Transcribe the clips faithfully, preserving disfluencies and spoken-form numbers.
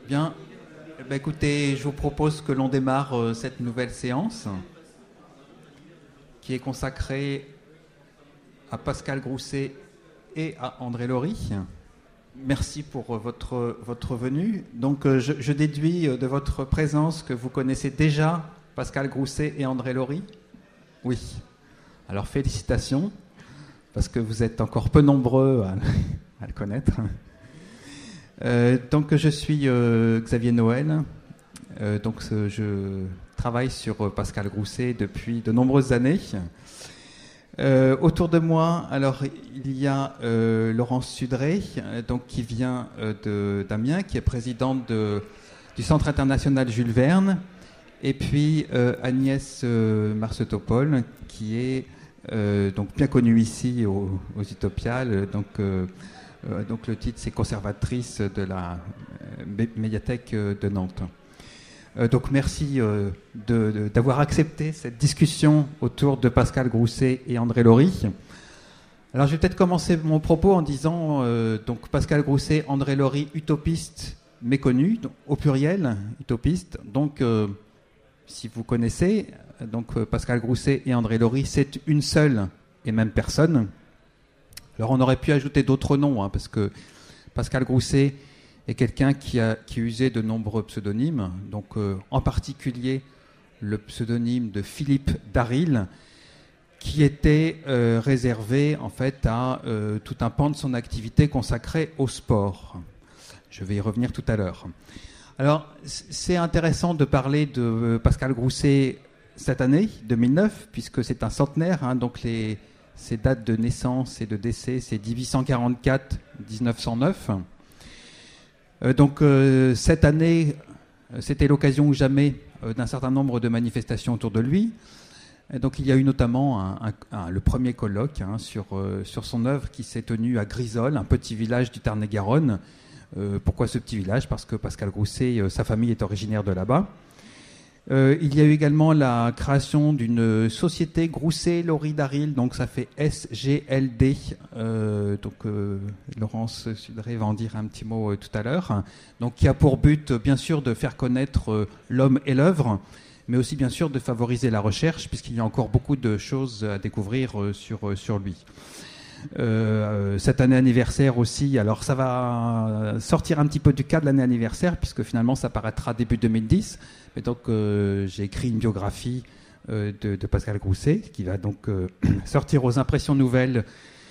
Bien, eh ben, écoutez, je vous propose que l'on démarre euh, cette nouvelle séance qui est consacrée à Pascal Grousset et à André Laurie. Merci pour euh, votre, votre venue. Donc, euh, je, je déduis euh, de votre présence que vous connaissez déjà Pascal Grousset et André Laurie. Oui. Alors, félicitations, parce que vous êtes encore peu nombreux à, à le connaître. Euh, donc je suis euh, Xavier Noël, euh, donc euh, je travaille sur euh, Pascal Grousset depuis de nombreuses années. Euh, autour de moi, alors il y a euh, Laurence Sudré, euh, donc qui vient euh, de, d'Amiens, qui est présidente de, du Centre international Jules Verne, et puis euh, Agnès euh, Marcetopol, qui est euh, donc bien connue ici aux, aux Utopiales, donc euh, Euh, donc le titre, c'est conservatrice de la euh, médiathèque de Nantes. Euh, donc merci euh, de, de, d'avoir accepté cette discussion autour de Pascal Grousset et André Laurie. Alors je vais peut-être commencer mon propos en disant euh, donc Pascal Grousset, André Laurie, utopistes méconnus, donc, au pluriel, utopistes. Donc euh, si vous connaissez, donc euh, Pascal Grousset et André Laurie, c'est une seule et même personne. Alors on aurait pu ajouter d'autres noms, hein, parce que Pascal Grousset est quelqu'un qui a, qui a usé de nombreux pseudonymes, donc euh, en particulier le pseudonyme de Philippe Daril, qui était euh, réservé en fait à euh, tout un pan de son activité consacré au sport. Je vais y revenir tout à l'heure. Alors c'est intéressant de parler de Pascal Grousset cette année, deux mille neuf, puisque c'est un centenaire, hein, donc les... Ses dates de naissance et de décès, c'est dix-huit cent quarante-quatre à dix-neuf cent neuf. Euh, donc euh, cette année, c'était l'occasion ou jamais euh, d'un certain nombre de manifestations autour de lui. Et donc il y a eu notamment un, un, un, le premier colloque hein, sur, euh, sur son œuvre qui s'est tenu à Grisol, un petit village du Tarn-et-Garonne. Euh, pourquoi ce petit village ? Parce que Pascal Grousset, euh, sa famille est originaire de là-bas. Euh, il y a eu également la création d'une société Grousset-Laurie Daril, donc ça fait S G L D. Euh, donc euh, Laurence Sudré va en dire un petit mot euh, tout à l'heure. Donc qui a pour but, euh, bien sûr, de faire connaître euh, l'homme et l'œuvre, mais aussi bien sûr de favoriser la recherche, puisqu'il y a encore beaucoup de choses à découvrir euh, sur euh, sur lui. Euh, cette année anniversaire aussi, alors ça va sortir un petit peu du cas de l'année anniversaire puisque finalement ça paraîtra début deux mille dix, mais donc euh, j'ai écrit une biographie euh, de, de Pascal Grousset qui va donc euh, sortir aux Impressions Nouvelles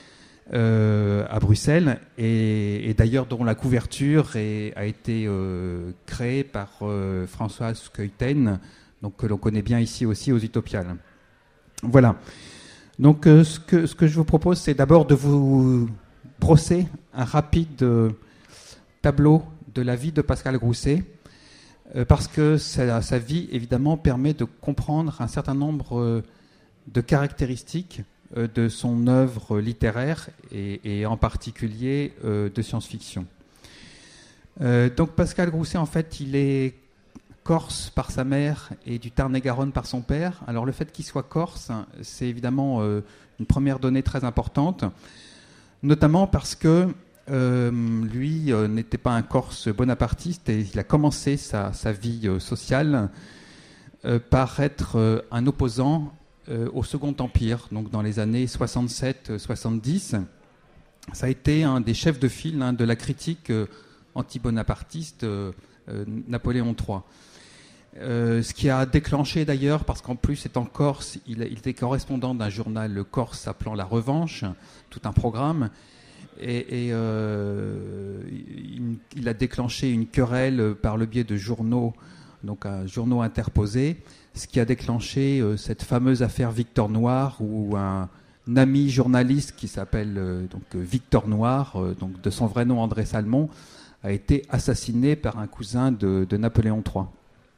euh, à Bruxelles et, et d'ailleurs dont la couverture est, a été euh, créée par euh, Françoise Keuten, donc que l'on connaît bien ici aussi aux Utopiales. Voilà. Donc euh, ce, que, ce que je vous propose, c'est d'abord de vous brosser un rapide euh, tableau de la vie de Pascal Grousset, euh, parce que sa, sa vie, évidemment, permet de comprendre un certain nombre euh, de caractéristiques euh, de son œuvre littéraire, et, et en particulier euh, de science-fiction. Euh, donc Pascal Grousset, en fait, il est corse par sa mère et du Tarn-et-Garonne par son père. Alors le fait qu'il soit corse, c'est évidemment euh, une première donnée très importante, notamment parce que euh, lui euh, n'était pas un corse bonapartiste et il a commencé sa, sa vie euh, sociale euh, par être euh, un opposant euh, au Second Empire, donc dans les années soixante-sept soixante-dix. Ça a été un des chefs de file hein, de la critique euh, anti-bonapartiste euh, euh, Napoléon trois. Euh, ce qui a déclenché d'ailleurs, parce qu'en plus étant corse, il, il était correspondant d'un journal corse s'appelant La Revanche, tout un programme, et, et euh, il, il a déclenché une querelle par le biais de journaux, donc un journaux interposés, ce qui a déclenché euh, cette fameuse affaire Victor Noir, où un, un ami journaliste qui s'appelle euh, donc Victor Noir, euh, donc de son vrai nom André Salmon, a été assassiné par un cousin de, de Napoléon trois.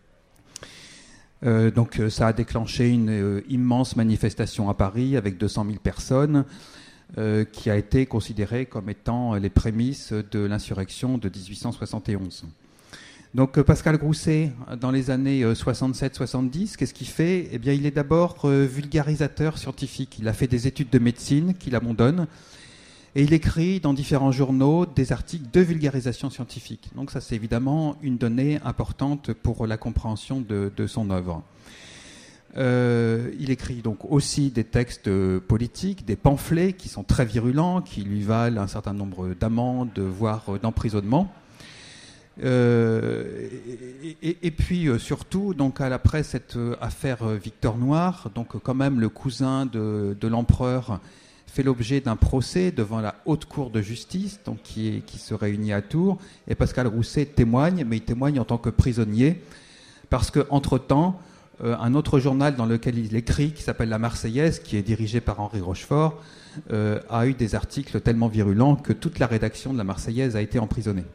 Euh, donc euh, ça a déclenché une euh, immense manifestation à Paris avec deux cent mille personnes euh, qui a été considérée comme étant les prémices de l'insurrection de dix-huit cent soixante et onze. Donc euh, Pascal Grousset, dans les années euh, soixante-sept soixante-dix, qu'est-ce qu'il fait ? Eh bien, il est d'abord euh, vulgarisateur scientifique. Il a fait des études de médecine qu'il abandonne Et il écrit dans différents journaux des articles de vulgarisation scientifique. Donc ça, c'est évidemment une donnée importante pour la compréhension de, de son œuvre. Euh, il écrit donc aussi des textes politiques, des pamphlets qui sont très virulents, qui lui valent un certain nombre d'amendes, voire d'emprisonnement. Euh, et, et, et puis euh, surtout, donc après cette euh, affaire euh, Victor Noir, donc quand même le cousin de, de l'empereur fait l'objet d'un procès devant la haute cour de justice, donc qui, est, qui se réunit à Tours, et Pascal Rousset témoigne, mais il témoigne en tant que prisonnier, parce que entre-temps, euh, un autre journal dans lequel il écrit, qui s'appelle La Marseillaise, qui est dirigé par Henri Rochefort, euh, a eu des articles tellement virulents que toute la rédaction de La Marseillaise a été emprisonnée.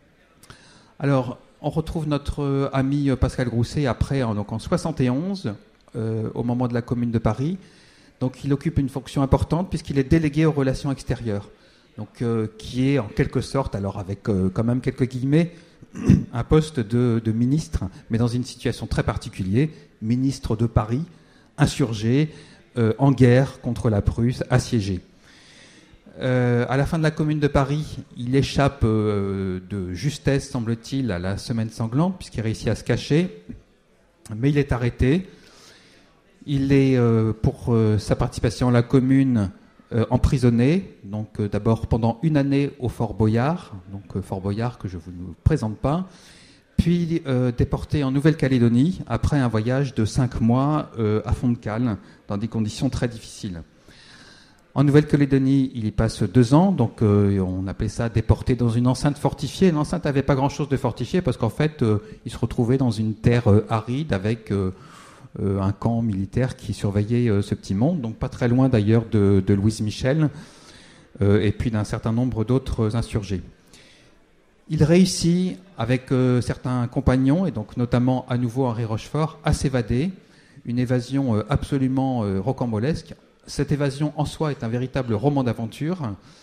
Alors, on retrouve notre ami Pascal Grousset après, en, donc en soixante et onze, euh, au moment de la Commune de Paris. Donc, il occupe une fonction importante puisqu'il est délégué aux relations extérieures, donc euh, qui est en quelque sorte, alors avec euh, quand même quelques guillemets, un poste de, de ministre, mais dans une situation très particulière, ministre de Paris, insurgé, euh, en guerre contre la Prusse, assiégé. Euh, à la fin de la Commune de Paris, il échappe euh, de justesse, semble-t-il, à la semaine sanglante, puisqu'il réussit à se cacher, mais il est arrêté. Il est, euh, pour euh, sa participation à la Commune, euh, emprisonné, donc euh, d'abord pendant une année au Fort Boyard, donc euh, Fort Boyard que je ne vous présente pas, puis euh, déporté en Nouvelle-Calédonie, après un voyage de cinq mois euh, à fond de cale, dans des conditions très difficiles. En Nouvelle-Calédonie, il y passe deux ans, donc euh, on appelait ça déporté dans une enceinte fortifiée. L'enceinte n'avait pas grand-chose de fortifié parce qu'en fait, euh, il se retrouvait dans une terre euh, aride avec euh, euh, un camp militaire qui surveillait euh, ce petit monde, donc pas très loin d'ailleurs de, de Louise Michel euh, et puis d'un certain nombre d'autres insurgés. Il réussit, avec euh, certains compagnons, et donc notamment à nouveau Henri Rochefort, à s'évader, une évasion euh, absolument euh, rocambolesque. Cette évasion en soi est un véritable roman d'aventure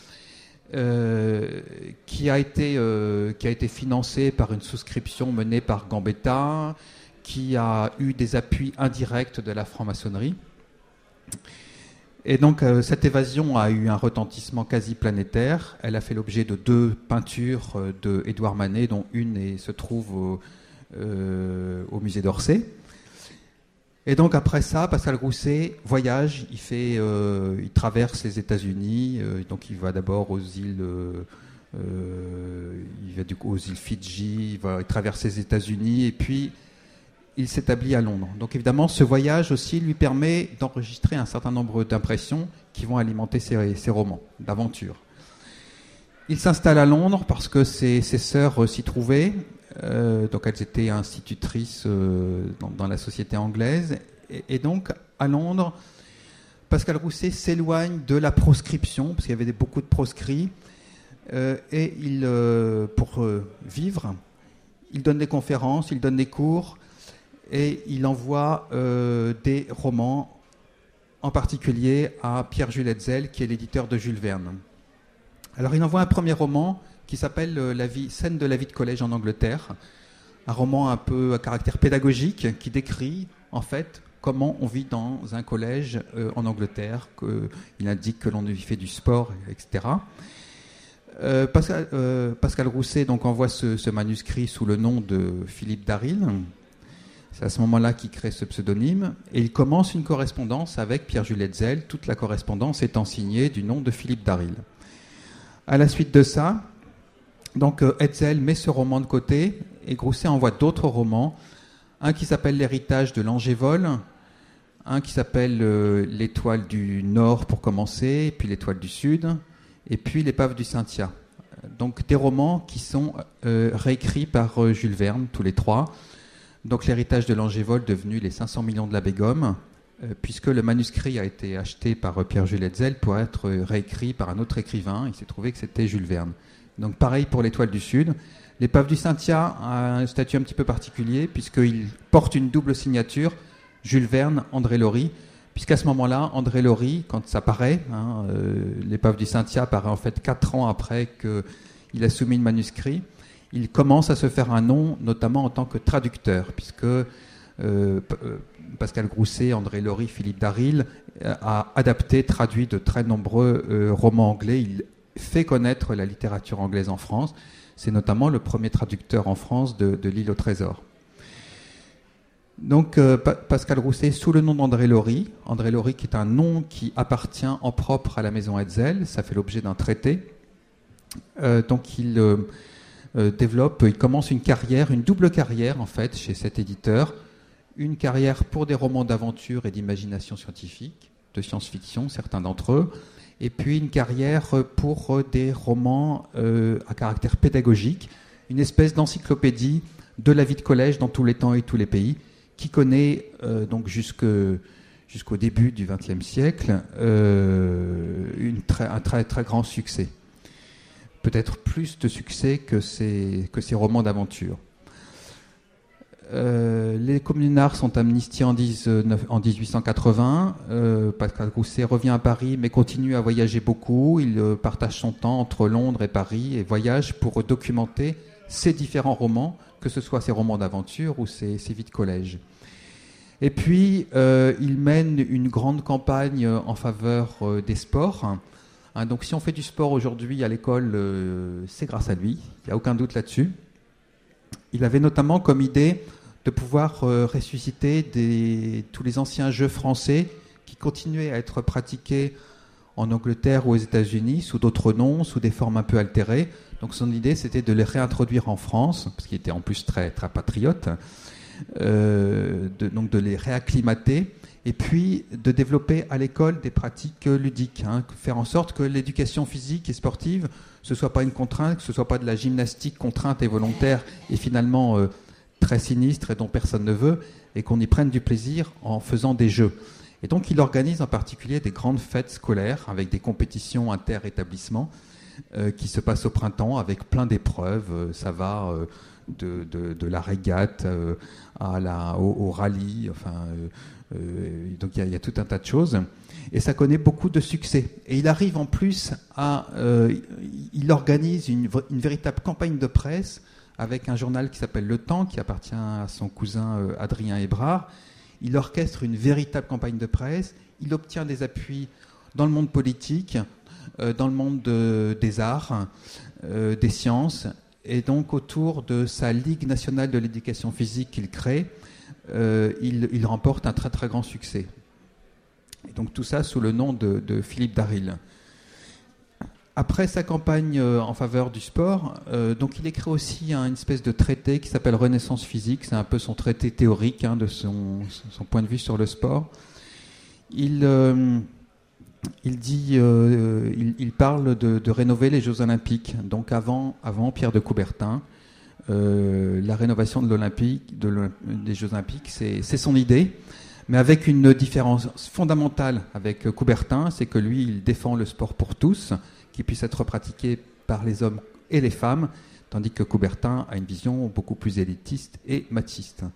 euh, qui, a été, euh, qui a été financé par une souscription menée par Gambetta, qui a eu des appuis indirects de la franc-maçonnerie. Et donc euh, cette évasion a eu un retentissement quasi planétaire. Elle a fait l'objet de deux peintures euh, de Édouard Manet, dont une est, se trouve au, euh, au musée d'Orsay. Et donc après ça, Pascal Grousset voyage, il, fait, euh, il traverse les États-Unis, euh, donc il va d'abord aux îles, euh, euh, il va du coup aux îles Fidji, il va il traverse les États-Unis et puis il s'établit à Londres. Donc évidemment, ce voyage aussi lui permet d'enregistrer un certain nombre d'impressions qui vont alimenter ses, ses romans d'aventure. Il s'installe à Londres parce que ses, ses sœurs s'y trouvaient. Euh, donc elles étaient institutrices euh, dans, dans la société anglaise et, et donc à Londres Pascal Grousset s'éloigne de la proscription parce qu'il y avait des, beaucoup de proscrits euh, et il, euh, pour euh, vivre il donne des conférences, il donne des cours et il envoie euh, des romans, en particulier à Pierre-Jules Hetzel qui est l'éditeur de Jules Verne. Alors il envoie un premier roman qui s'appelle la vie, Scène de la vie de collège en Angleterre, un roman un peu à caractère pédagogique qui décrit en fait comment on vit dans un collège euh, en Angleterre, qu'il indique que l'on y fait du sport, et cetera. Euh, Pascal, euh, Pascal Grousset donc envoie ce, ce manuscrit sous le nom de Philippe Daril. C'est à ce moment-là qu'il crée ce pseudonyme et il commence une correspondance avec Pierre-Jules Hetzel, toute la correspondance étant signée du nom de Philippe Daril. À la suite de ça, donc Hetzel met ce roman de côté et Grousset envoie d'autres romans, un qui s'appelle L'héritage de l'Angévole, un qui s'appelle euh, L'étoile du Nord pour commencer, puis L'étoile du Sud, et puis L'épave du Cynthia. Donc des romans qui sont euh, réécrits par euh, Jules Verne, tous les trois. Donc L'héritage de l'Angévole devenu Les cinq cents millions de la Bégome, euh, puisque le manuscrit a été acheté par euh, Pierre-Jules Hetzel pour être euh, réécrit par un autre écrivain. Il s'est trouvé que c'était Jules Verne. Donc pareil pour l'Étoile du Sud. L'épave du Cynthia a un statut un petit peu particulier puisqu'il porte une double signature, Jules Verne, André Laurie, puisqu'à ce moment-là, André Laurie, quand ça paraît, hein, euh, l'épave du Cynthia paraît en fait quatre ans après qu'il a soumis le manuscrit, il commence à se faire un nom, notamment en tant que traducteur, puisque euh, euh, Pascal Grousset, André Laurie, Philippe Daril euh, a adapté, traduit de très nombreux euh, romans anglais. Il fait connaître la littérature anglaise en France. C'est notamment le premier traducteur en France de, de L'Île au Trésor. Donc euh, pa- Pascal Grousset, sous le nom d'André Laurie, André Laurie qui est un nom qui appartient en propre à la maison Hetzel, ça fait l'objet d'un traité. Euh, donc il euh, euh, développe, il commence une carrière, une double carrière en fait chez cet éditeur, une carrière pour des romans d'aventure et d'imagination scientifique, de science-fiction, certains d'entre eux, et puis une carrière pour des romans euh, à caractère pédagogique, une espèce d'encyclopédie de la vie de collège dans tous les temps et tous les pays, qui connaît euh, donc jusque, jusqu'au début du vingtième siècle euh, une très, un très, très grand succès. Peut-être plus de succès que ces, que ces romans d'aventure. Euh, les communards sont amnistiés en, dix-neuf, en dix-huit cent quatre-vingts. Euh, Pascal Grousset revient à Paris, mais continue à voyager beaucoup. Il euh, partage son temps entre Londres et Paris et voyage pour documenter ses différents romans, que ce soit ses romans d'aventure ou ses, ses vies de collège. Et puis, euh, il mène une grande campagne en faveur euh, des sports. Hein, donc, si on fait du sport aujourd'hui à l'école, euh, c'est grâce à lui. Il n'y a aucun doute là-dessus. Il avait notamment comme idée de pouvoir euh, ressusciter des, tous les anciens jeux français qui continuaient à être pratiqués en Angleterre ou aux États-Unis sous d'autres noms, sous des formes un peu altérées. Donc son idée, c'était de les réintroduire en France, parce qu'il était en plus très, très patriote, euh, de, donc de les réacclimater, et puis de développer à l'école des pratiques ludiques, hein, faire en sorte que l'éducation physique et sportive, ce ne soit pas une contrainte, que ce ne soit pas de la gymnastique contrainte et volontaire, et finalement euh, très sinistre et dont personne ne veut, et qu'on y prenne du plaisir en faisant des jeux. Et donc il organise en particulier des grandes fêtes scolaires avec des compétitions inter-établissements euh, qui se passent au printemps avec plein d'épreuves. Euh, ça va euh, de, de, de la régate euh, à la, au, au rallye, enfin, euh, euh, donc il y, y a tout un tas de choses. Et ça connaît beaucoup de succès. Et il arrive en plus à... Euh, il organise une, une véritable campagne de presse avec un journal qui s'appelle Le Temps, qui appartient à son cousin euh, Adrien Hébrard. Il orchestre une véritable campagne de presse. Il obtient des appuis dans le monde politique, euh, dans le monde de, des arts, euh, des sciences. Et donc, autour de sa Ligue nationale de l'éducation physique qu'il crée, euh, il, il remporte un très très grand succès. Et donc, tout ça sous le nom de, de Philippe Darril. Après sa campagne euh, en faveur du sport, euh, donc il écrit aussi hein, une espèce de traité qui s'appelle Renaissance physique. C'est un peu son traité théorique hein, de son, son point de vue sur le sport. Il, euh, il dit, euh, il, il parle de, de rénover les Jeux Olympiques. Donc avant, avant Pierre de Coubertin, euh, la rénovation de l'Olympique, de l'Olymp- des Jeux Olympiques, c'est, c'est son idée. Mais avec une différence fondamentale avec Coubertin, c'est que lui, il défend le sport pour tous, qui puisse être pratiqué par les hommes et les femmes, tandis que Coubertin a une vision beaucoup plus élitiste et machiste.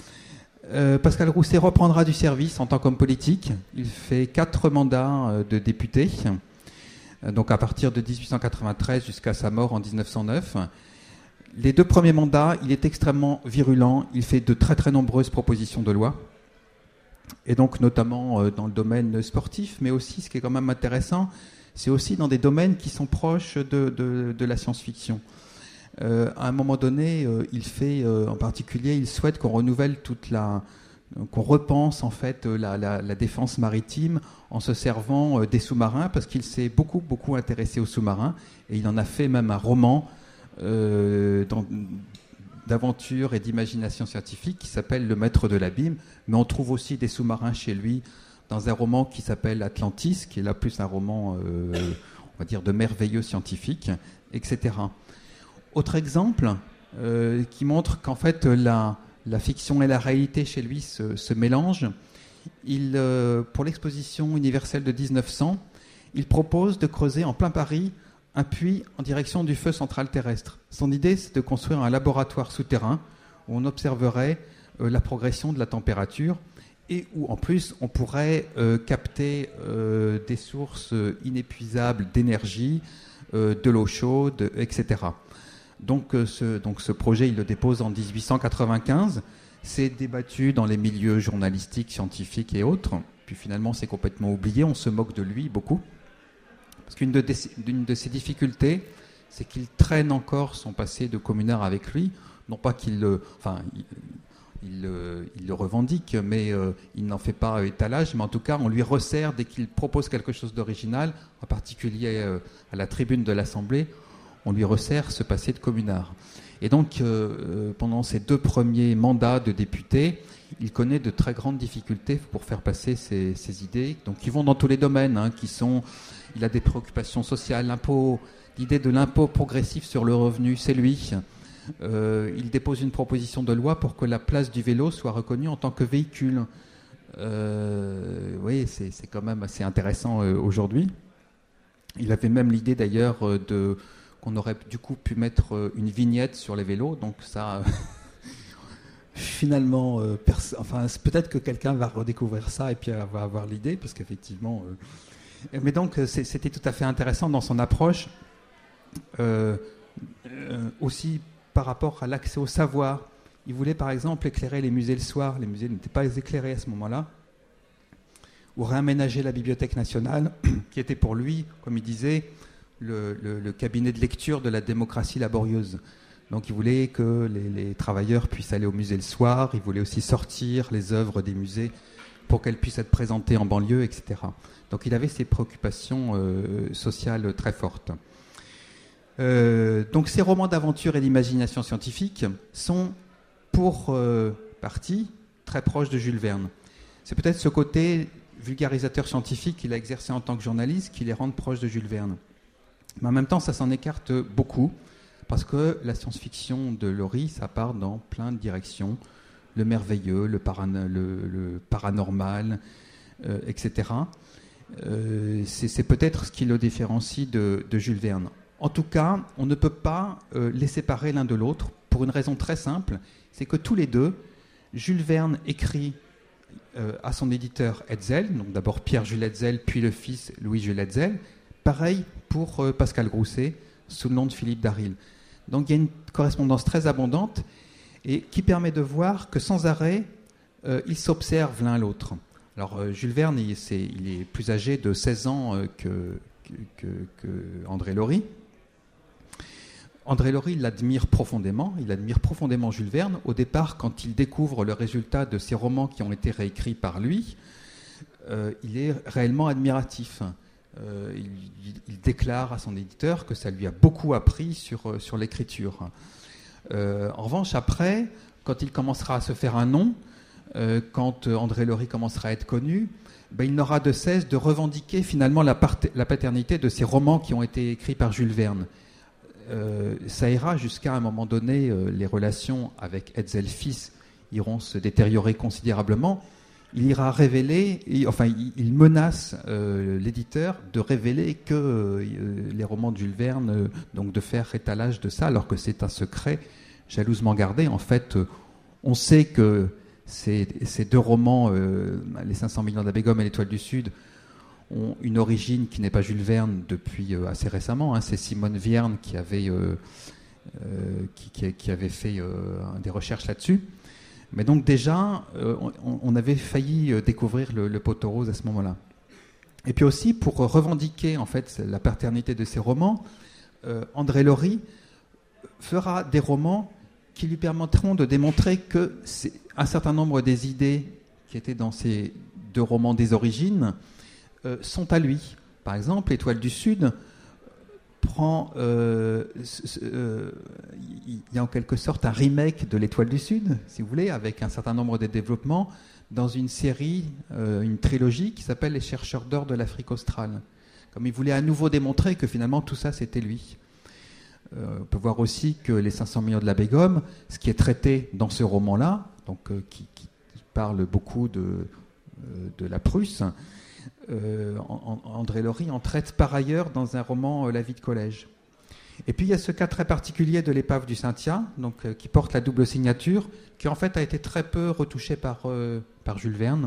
Euh, Pascal Grousset reprendra du service en tant qu'homme politique. Il fait quatre mandats euh, de député, euh, donc à partir de dix-huit cent quatre-vingt-treize jusqu'à sa mort en dix-neuf cent neuf. Les deux premiers mandats, il est extrêmement virulent. Il fait de très très nombreuses propositions de loi, et donc notamment euh, dans le domaine sportif, mais aussi, ce qui est quand même intéressant, c'est aussi dans des domaines qui sont proches de, de, de la science-fiction. Euh, à un moment donné, euh, il fait, euh, en particulier, il souhaite qu'on renouvelle toute la, euh, qu'on repense en fait la, la, la défense maritime en se servant euh, des sous-marins, parce qu'il s'est beaucoup beaucoup intéressé aux sous-marins et il en a fait même un roman euh, dans, d'aventure et d'imagination scientifique qui s'appelle Le Maître de l'Abîme. Mais on trouve aussi des sous-marins chez lui dans un roman qui s'appelle Atlantis, qui est là plus un roman, euh, on va dire, de merveilleux scientifique, et cetera. Autre exemple euh, qui montre qu'en fait la, la fiction et la réalité chez lui se, se mélangent. Il, euh, pour l'exposition universelle de dix-neuf cents, il propose de creuser en plein Paris un puits en direction du feu central terrestre. Son idée, c'est de construire un laboratoire souterrain où on observerait euh, la progression de la température et où en plus on pourrait euh, capter euh, des sources inépuisables d'énergie, euh, de l'eau chaude, et cetera. Donc, euh, ce, donc ce projet, il le dépose en dix-huit cent quatre-vingt-quinze. C'est débattu dans les milieux journalistiques, scientifiques et autres. Puis finalement, c'est complètement oublié. On se moque de lui beaucoup. Parce qu'une de, d'une de ses difficultés, c'est qu'il traîne encore son passé de communard avec lui. Non pas qu'il le, enfin, il, il, il le revendique, mais euh, il n'en fait pas étalage. Mais en tout cas, on lui resserre dès qu'il propose quelque chose d'original, en particulier euh, à la tribune de l'Assemblée, on lui resserre ce passé de communard. Et donc, euh, pendant ses deux premiers mandats de député, il connaît de très grandes difficultés pour faire passer ses, ses idées. Donc, qui vont dans tous les domaines, hein, qui sont, il a des préoccupations sociales, l'impôt, l'idée de l'impôt progressif sur le revenu, c'est lui. Euh, il dépose une proposition de loi pour que la place du vélo soit reconnue en tant que véhicule. Euh, oui, c'est, c'est quand même assez intéressant euh, aujourd'hui. Il avait même l'idée d'ailleurs euh, de, qu'on aurait du coup pu mettre euh, une vignette sur les vélos. Donc ça, euh, finalement, euh, pers- enfin, peut-être que quelqu'un va redécouvrir ça et puis euh, va avoir l'idée, parce qu'effectivement... Euh, mais donc c'est, c'était tout à fait intéressant dans son approche, euh, euh, aussi par rapport à l'accès au savoir. Il voulait par exemple éclairer les musées le soir. Les musées n'étaient pas éclairés à ce moment-là. Ou réaménager la Bibliothèque nationale, qui était pour lui, comme il disait, le, le, le cabinet de lecture de la démocratie laborieuse. Donc il voulait que les, les travailleurs puissent aller au musée le soir. Il voulait aussi sortir les œuvres des musées pour qu'elles puissent être présentées en banlieue, et cetera. Donc il avait ces préoccupations euh, sociales très fortes. Euh, donc ces romans d'aventure et d'imagination scientifique sont pour euh, partie très proches de Jules Verne. C'est peut-être ce côté vulgarisateur scientifique qu'il a exercé en tant que journaliste qui les rend proches de Jules Verne. Mais en même temps, ça s'en écarte beaucoup, parce que la science-fiction de Laurie, ça part dans plein de directions. Le merveilleux, le, paran- le, le paranormal, euh, et cetera. Euh, c'est, c'est peut-être ce qui le différencie de, de Jules Verne. En tout cas, on ne peut pas euh, les séparer l'un de l'autre pour une raison très simple, c'est que tous les deux, Jules Verne écrit euh, à son éditeur Hetzel, donc d'abord Pierre-Jules Hetzel, puis le fils Louis-Jules Hetzel, pareil pour euh, Pascal Grousset, sous le nom de Philippe Darril. Donc il y a une correspondance très abondante et qui permet de voir que sans arrêt, euh, ils s'observent l'un l'autre. Alors euh, Jules Verne, il, c'est, il est plus âgé de seize ans euh, que, que, que, que André Laurie. André Laurie l'admire profondément, il admire profondément Jules Verne. Au départ, quand il découvre le résultat de ces romans qui ont été réécrits par lui, euh, il est réellement admiratif. Euh, il, il, il déclare à son éditeur que ça lui a beaucoup appris sur, sur l'écriture. Euh, en revanche, après, quand il commencera à se faire un nom, euh, quand André Laurie commencera à être connu, ben, il n'aura de cesse de revendiquer finalement la, part- la paternité de ces romans qui ont été écrits par Jules Verne. Euh, ça ira jusqu'à un moment donné, euh, les relations avec Hetzel fils iront se détériorer considérablement. Il ira révéler, et, enfin il, il menace euh, l'éditeur de révéler que euh, les romans de Jules Verne, euh, donc de faire étalage de ça, alors que c'est un secret jalousement gardé. En fait, euh, on sait que ces, ces deux romans, euh, Les cinq cents millions d'Abégom et L'Étoile du Sud, ont une origine qui n'est pas Jules Verne depuis euh, assez récemment. Hein. C'est Simone Vierne qui avait, euh, euh, qui, qui, qui avait fait euh, des recherches là-dessus. Mais donc déjà, euh, on, on avait failli découvrir le, le poteau rose à ce moment-là. Et puis aussi, pour revendiquer en fait la paternité de ces romans, euh, André Laurie fera des romans qui lui permettront de démontrer que c'est un certain nombre des idées qui étaient dans ces deux romans des origines euh, sont à lui. Par exemple, L'Étoile du Sud prend, euh, euh, il y a en quelque sorte un remake de L'Étoile du Sud, si vous voulez, avec un certain nombre de développements dans une série, euh, une trilogie qui s'appelle Les chercheurs d'or de l'Afrique australe. Comme il voulait à nouveau démontrer que finalement tout ça c'était lui. Euh, on peut voir aussi que Les cinq cents millions de l'Abégom, ce qui est traité dans ce roman-là, donc euh, qui, qui parle beaucoup de, euh, de la Prusse, Euh, André Laurie en traite par ailleurs dans un roman euh, La vie de collège. Et puis il y a ce cas très particulier de l'épave du Cynthia, donc, euh, qui porte la double signature, qui en fait a été très peu retouché par, euh, par Jules Verne.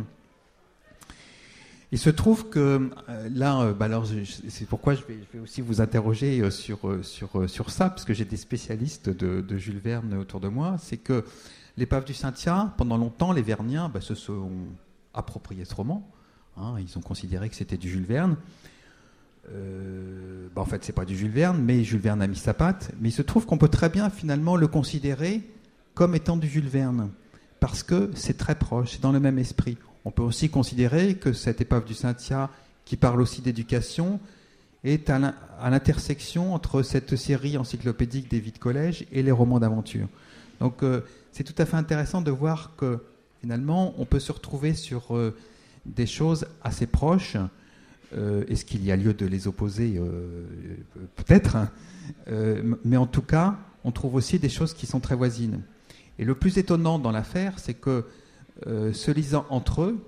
Il se trouve que euh, là, euh, bah alors, je, c'est pourquoi je vais, je vais aussi vous interroger euh, sur, euh, sur, euh, sur ça, parce que j'ai des spécialistes de, de Jules Verne autour de moi. C'est que l'épave du Cynthia, pendant longtemps, les Verniens bah, se sont appropriés ce roman. Hein, ils ont considéré que c'était du Jules Verne. euh, bah en fait, c'est pas du Jules Verne, mais Jules Verne a mis sa patte. Mais il se trouve qu'on peut très bien, finalement, le considérer comme étant du Jules Verne, parce que c'est très proche, c'est dans le même esprit. On peut aussi considérer que cette épave du Cynthia, qui parle aussi d'éducation, est à l'intersection entre cette série encyclopédique des vies de collège et les romans d'aventure. Donc euh, c'est tout à fait intéressant de voir que finalement on peut se retrouver sur euh, des choses assez proches. Euh, est-ce qu'il y a lieu de les opposer? euh, Peut-être, hein. euh, mais en tout cas on trouve aussi des choses qui sont très voisines. Et le plus étonnant dans l'affaire, c'est que euh, se lisant entre eux,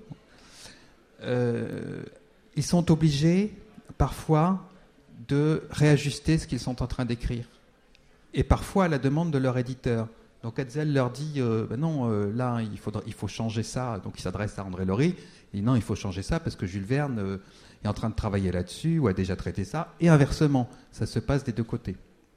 euh, ils sont obligés parfois de réajuster ce qu'ils sont en train d'écrire. Et parfois à la demande de leur éditeur. Donc Hetzel leur dit euh, ben non, euh, là il, faudra, il faut changer ça. Donc il s'adresse à André Laurie. Il dit non, il faut changer ça parce que Jules Verne euh, est en train de travailler là-dessus ou a déjà traité ça. Et inversement, ça se passe des deux côtés.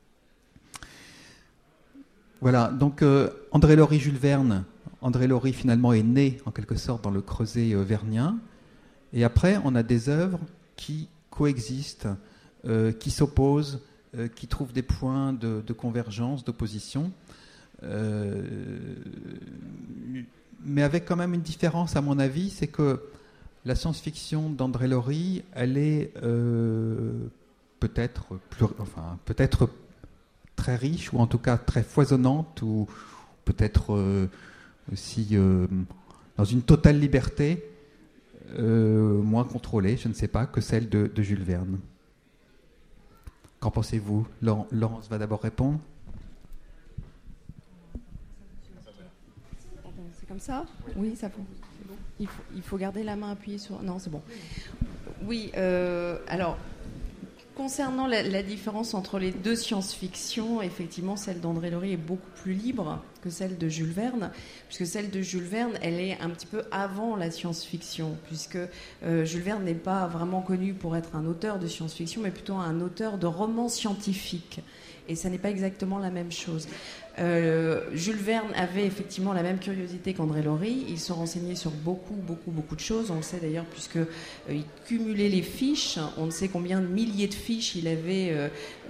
Voilà, donc euh, André Laurie, Jules Verne. André Laurie finalement est né en quelque sorte dans le creuset euh, vernien. Et après, on a des œuvres qui coexistent, euh, qui s'opposent, euh, qui trouvent des points de, de convergence, d'opposition. Euh, mais avec quand même une différence, à mon avis, c'est que la science-fiction d'André Laurie, elle est euh, peut-être plus, enfin, peut-être très riche, ou en tout cas très foisonnante, ou peut-être euh, aussi euh, dans une totale liberté, euh, moins contrôlée, je ne sais pas, que celle de, de Jules Verne. Qu'en pensez-vous? Laurence va d'abord répondre. C'est comme ça? Oui, ça faut. Il faut, il faut garder la main appuyée sur... Non, c'est bon. Oui, euh, alors... Concernant la, la différence entre les deux science-fiction, effectivement, celle d'André Laurie est beaucoup plus libre que celle de Jules Verne, puisque celle de Jules Verne, elle est un petit peu avant la science-fiction, puisque euh, Jules Verne n'est pas vraiment connu pour être un auteur de science-fiction, mais plutôt un auteur de romans scientifiques. Et ça n'est pas exactement la même chose. Euh, Jules Verne avait effectivement la même curiosité qu'André Laurie. Il se renseignait sur beaucoup, beaucoup, beaucoup de choses. On le sait d'ailleurs puisque euh, il cumulait les fiches. On ne sait combien de milliers de fiches il avait euh,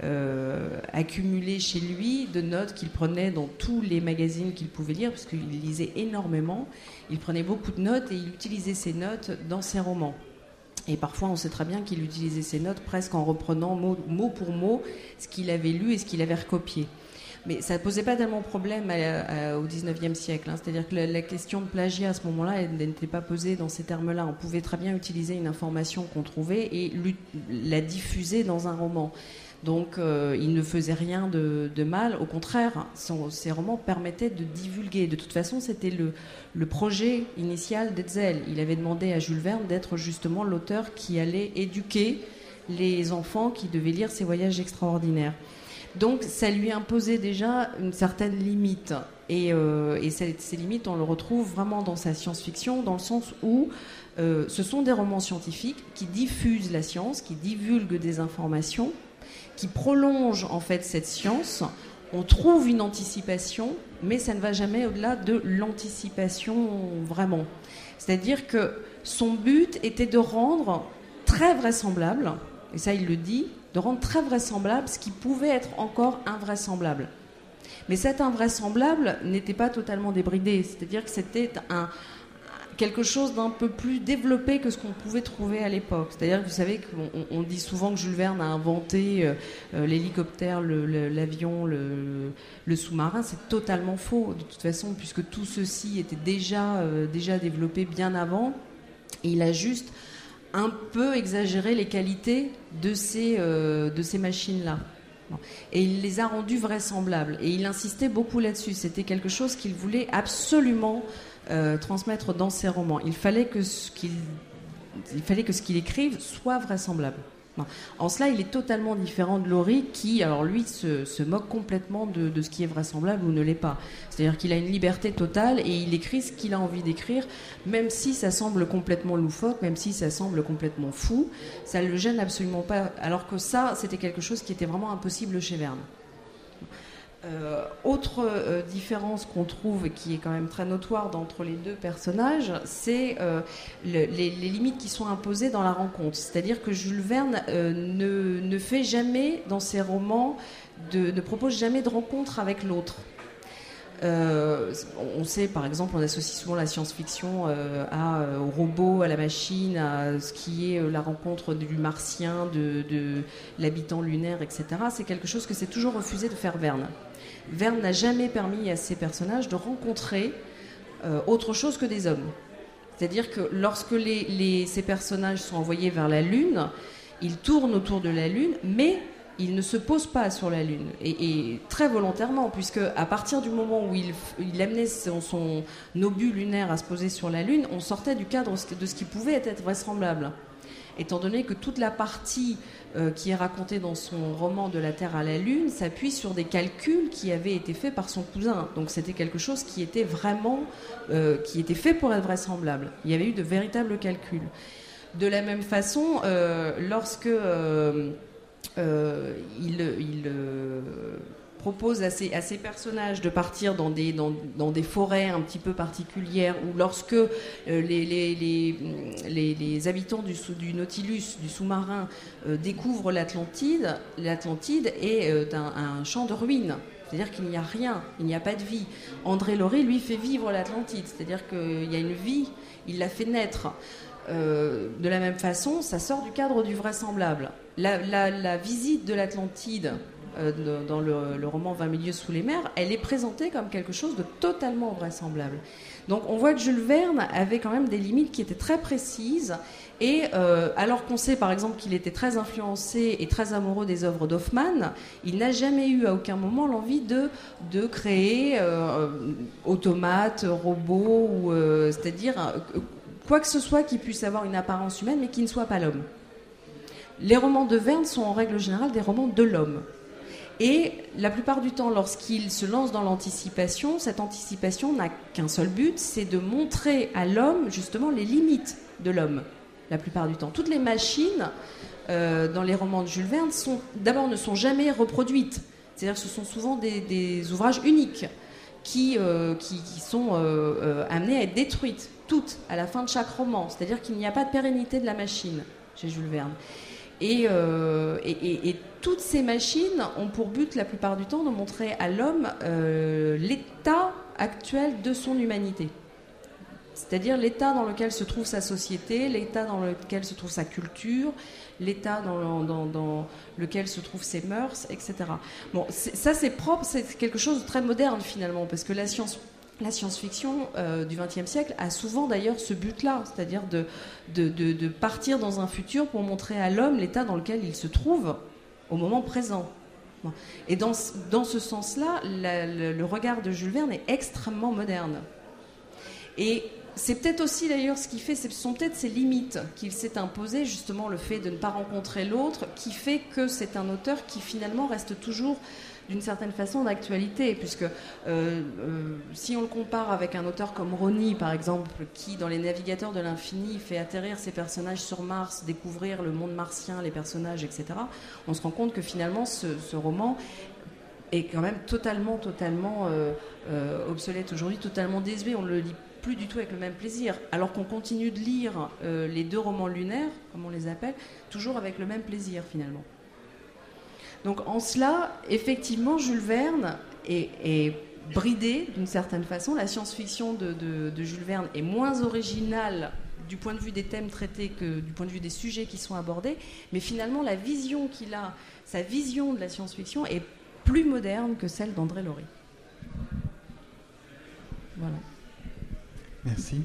euh, accumulées chez lui, de notes qu'il prenait dans tous les magazines qu'il pouvait lire, parce qu'il lisait énormément. Il prenait beaucoup de notes et il utilisait ces notes dans ses romans. Et parfois, on sait très bien qu'il utilisait ses notes presque en reprenant mot, mot pour mot ce qu'il avait lu et ce qu'il avait recopié. Mais ça ne posait pas tellement de problème à, à, au dix-neuvième siècle. Hein. C'est-à-dire que la, la question de plagiat, à ce moment-là, elle, elle n'était pas posée dans ces termes-là. On pouvait très bien utiliser une information qu'on trouvait et lui, la diffuser dans un roman. Donc, euh, il ne faisait rien de, de mal. Au contraire, son, ses romans permettaient de divulguer. De toute façon, c'était le, le projet initial d'Hetzel. Il avait demandé à Jules Verne d'être justement l'auteur qui allait éduquer les enfants qui devaient lire ses voyages extraordinaires. Donc, ça lui imposait déjà une certaine limite. Et, euh, et ces, ces limites, on le retrouve vraiment dans sa science-fiction, dans le sens où euh, ce sont des romans scientifiques qui diffusent la science, qui divulguent des informations, qui prolonge en fait cette science. On trouve une anticipation, mais ça ne va jamais au-delà de l'anticipation vraiment. C'est-à-dire que son but était de rendre très vraisemblable, et ça il le dit, de rendre très vraisemblable ce qui pouvait être encore invraisemblable. Mais cet invraisemblable n'était pas totalement débridé, c'est-à-dire que c'était un... quelque chose d'un peu plus développé que ce qu'on pouvait trouver à l'époque. C'est-à-dire que vous savez qu'on on dit souvent que Jules Verne a inventé euh, l'hélicoptère, le, le, l'avion, le, le sous-marin. C'est totalement faux, de toute façon, puisque tout ceci était déjà, euh, déjà développé bien avant. Et il a juste un peu exagéré les qualités de ces, euh, de ces machines-là. Et il les a rendues vraisemblables. Et il insistait beaucoup là-dessus. C'était quelque chose qu'il voulait absolument Euh, transmettre dans ses romans. Il fallait que ce qu'il, il fallait que ce qu'il écrive soit vraisemblable. Non. En cela, il est totalement différent de Laurie qui, alors lui, se, se moque complètement de, de ce qui est vraisemblable ou ne l'est pas. C'est-à-dire qu'il a une liberté totale et il écrit ce qu'il a envie d'écrire, même si ça semble complètement loufoque, même si ça semble complètement fou, ça ne le gêne absolument pas. Alors que ça, c'était quelque chose qui était vraiment impossible chez Verne. Euh, autre euh, différence qu'on trouve, qui est quand même très notoire entre les deux personnages, c'est euh, le, les, les limites qui sont imposées dans la rencontre. C'est-à-dire que Jules Verne euh, ne, ne fait jamais, dans ses romans, de, ne propose jamais de rencontre avec l'autre. Euh, on sait, par exemple, on associe souvent la science-fiction euh, à, euh, au robot, à la machine, à ce qui est euh, la rencontre du martien, de, de l'habitant lunaire, et cetera. C'est quelque chose que c'est toujours refusé de faire Verne. Verne n'a jamais permis à ses personnages de rencontrer euh, autre chose que des hommes. C'est-à-dire que lorsque les, les, ces personnages sont envoyés vers la Lune, ils tournent autour de la Lune, mais il ne se pose pas sur la Lune, et, et très volontairement, puisque à partir du moment où il, il amenait son, son obus lunaire à se poser sur la Lune, on sortait du cadre de ce qui pouvait être vraisemblable. Étant donné que toute la partie euh, qui est racontée dans son roman De la Terre à la Lune s'appuie sur des calculs qui avaient été faits par son cousin. Donc c'était quelque chose qui était vraiment, euh, qui était fait pour être vraisemblable. Il y avait eu de véritables calculs. De la même façon, euh, lorsque euh, euh, il, il euh, propose à ses, à ses personnages de partir dans des, dans, dans des forêts un petit peu particulières, ou lorsque euh, les, les, les, les, les habitants du, du Nautilus, du sous-marin, euh, découvrent l'Atlantide, l'Atlantide est euh, un, un champ de ruines. C'est-à-dire qu'il n'y a rien, il n'y a pas de vie. André Laurie, lui, fait vivre l'Atlantide, c'est-à-dire qu'il y a une vie, il la fait naître. Euh, de la même façon, ça sort du cadre du vraisemblable. La, la, la visite de l'Atlantide, Euh, dans le, le roman vingt mille lieues sous les mers, elle est présentée comme quelque chose de totalement vraisemblable. Donc on voit que Jules Verne avait quand même des limites qui étaient très précises, et euh, alors qu'on sait par exemple qu'il était très influencé et très amoureux des œuvres d'Hoffmann, il n'a jamais eu à aucun moment l'envie de, de créer euh, automates, robots, ou, euh, c'est-à-dire euh, quoi que ce soit qui puisse avoir une apparence humaine mais qui ne soit pas l'homme. Les romans de Verne sont en règle générale des romans de l'homme. Et la plupart du temps, lorsqu'il se lance dans l'anticipation, cette anticipation n'a qu'un seul but, c'est de montrer à l'homme justement les limites de l'homme. La plupart du temps, toutes les machines euh, dans les romans de Jules Verne sont, d'abord, ne sont jamais reproduites. C'est-à-dire que ce sont souvent des, des ouvrages uniques qui, euh, qui, qui sont euh, euh, amenés à être détruites, toutes, à la fin de chaque roman. C'est-à-dire qu'il n'y a pas de pérennité de la machine chez Jules Verne. Et, euh, et, et, et toutes ces machines ont pour but, la plupart du temps, de montrer à l'homme euh, l'état actuel de son humanité. C'est-à-dire l'état dans lequel se trouve sa société, l'état dans lequel se trouve sa culture, l'état dans, dans, dans lequel se trouvent ses mœurs, et cetera. Bon, c'est, ça c'est propre, c'est quelque chose de très moderne finalement, parce que la science... La science-fiction euh, du vingtième siècle a souvent d'ailleurs ce but-là, c'est-à-dire de, de, de, de partir dans un futur pour montrer à l'homme l'état dans lequel il se trouve au moment présent. Et dans, dans ce sens-là, la, le, le regard de Jules Verne est extrêmement moderne. Et c'est peut-être aussi d'ailleurs ce qui fait, ce sont peut-être ces limites qu'il s'est imposées, justement le fait de ne pas rencontrer l'autre, qui fait que c'est un auteur qui finalement reste toujours d'une certaine façon d'actualité, puisque euh, euh, si on le compare avec un auteur comme Rosny, par exemple, qui, dans Les Navigateurs de l'Infini, fait atterrir ses personnages sur Mars, découvrir le monde martien, les personnages, et cetera, on se rend compte que finalement, ce, ce roman est quand même totalement, totalement euh, euh, obsolète aujourd'hui, totalement désuet. On ne le lit plus du tout avec le même plaisir, alors qu'on continue de lire euh, les deux romans lunaires, comme on les appelle, toujours avec le même plaisir, finalement. Donc en cela, effectivement, Jules Verne est, est bridé d'une certaine façon. La science-fiction de, de, de Jules Verne est moins originale du point de vue des thèmes traités que du point de vue des sujets qui sont abordés, mais finalement la vision qu'il a, sa vision de la science-fiction est plus moderne que celle d'André Laurie. Voilà. Merci.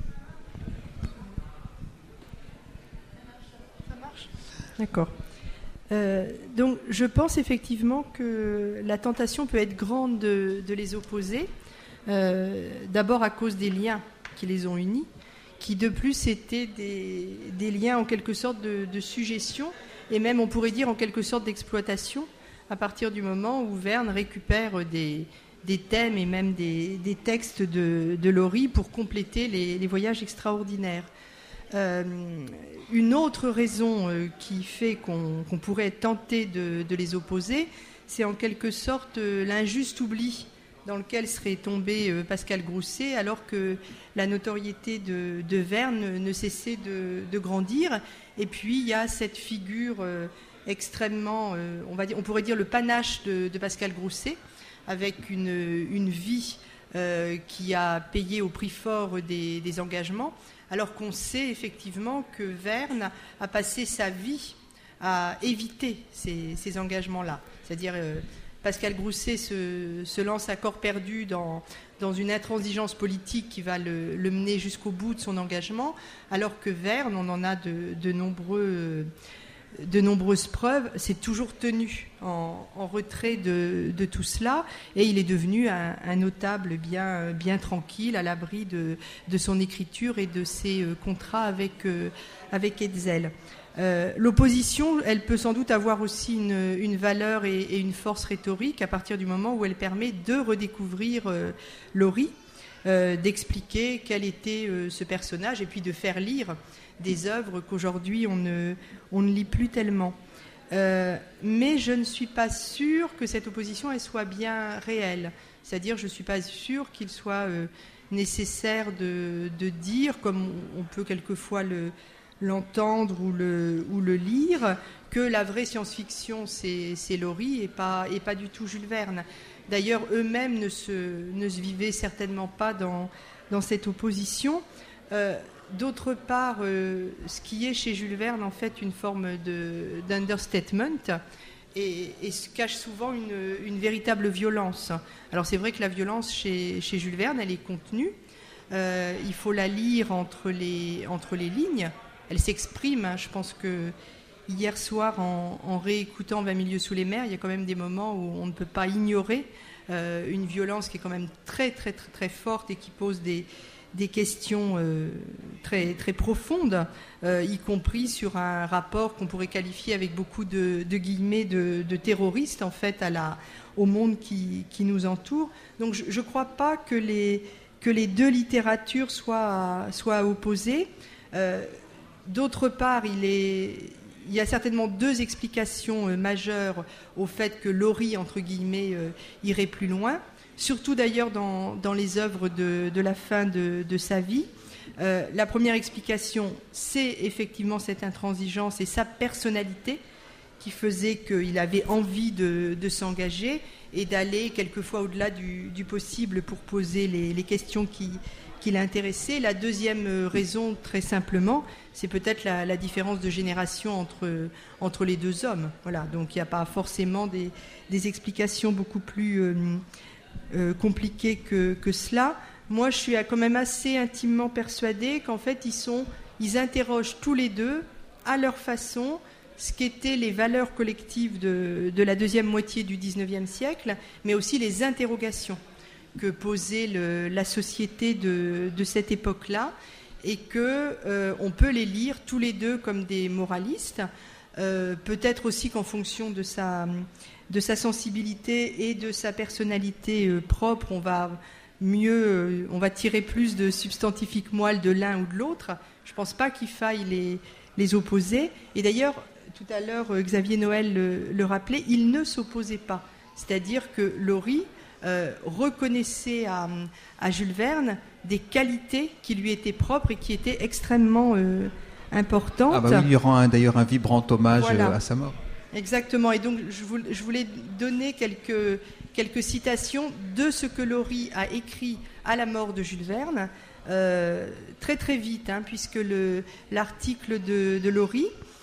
Ça marche ? D'accord. Euh, donc, je pense effectivement que la tentation peut être grande de, de les opposer. Euh, d'abord à cause des liens qui les ont unis, qui de plus étaient des, des liens en quelque sorte de, de suggestion, et même on pourrait dire en quelque sorte d'exploitation, à partir du moment où Verne récupère des, des thèmes et même des, des textes de, de Laurie pour compléter les, les voyages extraordinaires. Euh, une autre raison euh, qui fait qu'on, qu'on pourrait être tenté de, de les opposer, c'est en quelque sorte euh, l'injuste oubli dans lequel serait tombé euh, Pascal Grousset, alors que la notoriété de, de Verne ne, ne cessait de, de grandir. Et puis il y a cette figure euh, extrêmement, euh, on va dire, on pourrait dire le panache de, de Pascal Grousset, avec une, une vie euh, qui a payé au prix fort des, des engagements, alors qu'on sait effectivement que Verne a passé sa vie à éviter ces, ces engagements-là. C'est-à-dire, euh, Pascal Grousset se, se lance à corps perdu dans, dans une intransigeance politique qui va le, le mener jusqu'au bout de son engagement, alors que Verne, on en a de, de, nombreux, de nombreuses preuves, s'est toujours tenu en, en retrait de, de tout cela, et il est devenu un, un notable bien, bien tranquille, à l'abri de, de son écriture et de ses contrats avec, avec Hetzel. Euh, l'opposition, elle peut sans doute avoir aussi une, une valeur et, et une force rhétorique à partir du moment où elle permet de redécouvrir euh, Laurie, euh, d'expliquer quel était euh, ce personnage et puis de faire lire des œuvres qu'aujourd'hui on ne, on ne lit plus tellement. Euh, mais je ne suis pas sûre que cette opposition elle soit bien réelle. C'est-à-dire, je ne suis pas sûre qu'il soit euh, nécessaire de, de dire, comme on peut quelquefois le l'entendre ou le, ou le lire, que la vraie science-fiction, c'est, c'est Laurie et pas, et pas du tout Jules Verne. D'ailleurs, eux-mêmes ne se, ne se vivaient certainement pas dans, dans cette opposition. Euh, d'autre part, euh, ce qui est chez Jules Verne, en fait, une forme de, d'understatement et, et se cache souvent une, une véritable violence. Alors, c'est vrai que la violence chez, chez Jules Verne, elle est contenue. Euh, il faut la lire entre les, entre les lignes. Elle s'exprime, hein. Je pense que hier soir, en, en réécoutant vingt milieux sous les mers, il y a quand même des moments où on ne peut pas ignorer euh, une violence qui est quand même très, très, très, très forte et qui pose des, des questions euh, très, très profondes, euh, y compris sur un rapport qu'on pourrait qualifier avec beaucoup de, de guillemets de, de terroriste, en fait, à la, au monde qui, qui nous entoure. Donc, je ne crois pas que les, que les deux littératures soient, soient opposées. Euh, D'autre part, il, est, il y a certainement deux explications euh, majeures au fait que Laurie, entre guillemets, euh, irait plus loin, surtout d'ailleurs dans, dans les œuvres de, de la fin de, de sa vie. Euh, la première explication, c'est effectivement cette intransigeance et sa personnalité qui faisait qu'il avait envie de, de s'engager et d'aller quelquefois au-delà du, du possible pour poser les, les questions qui... qui l'intéressait. La deuxième raison, très simplement, c'est peut-être la, la différence de génération entre, entre les deux hommes. Voilà, donc il n'y a pas forcément des, des explications beaucoup plus euh, euh, compliquées que, que cela. Moi, je suis quand même assez intimement persuadée qu'en fait, ils, sont, ils interrogent tous les deux, à leur façon, ce qu'étaient les valeurs collectives de, de la deuxième moitié du dix-neuvième siècle, mais aussi les interrogations que posait le, la société de, de cette époque-là, et que euh, on peut les lire tous les deux comme des moralistes, euh, peut-être aussi qu'en fonction de sa, de sa sensibilité et de sa personnalité euh, propre, on va mieux, euh, on va tirer plus de substantifiques moelle de l'un ou de l'autre. Je ne pense pas qu'il faille les, les opposer. Et d'ailleurs, tout à l'heure, Xavier Noël le, le rappelait, ils ne s'opposaient pas. C'est-à-dire que Laurie Euh, reconnaissait à, à Jules Verne des qualités qui lui étaient propres et qui étaient extrêmement euh, importantes. Ah bah oui, il y aura un, d'ailleurs un vibrant hommage voilà. à sa mort. Exactement. Et donc je, voulais, je voulais donner quelques, quelques citations de ce que Laurie a écrit à la mort de Jules Verne, euh, très très vite, hein, puisque le, l'article de, de Laurie,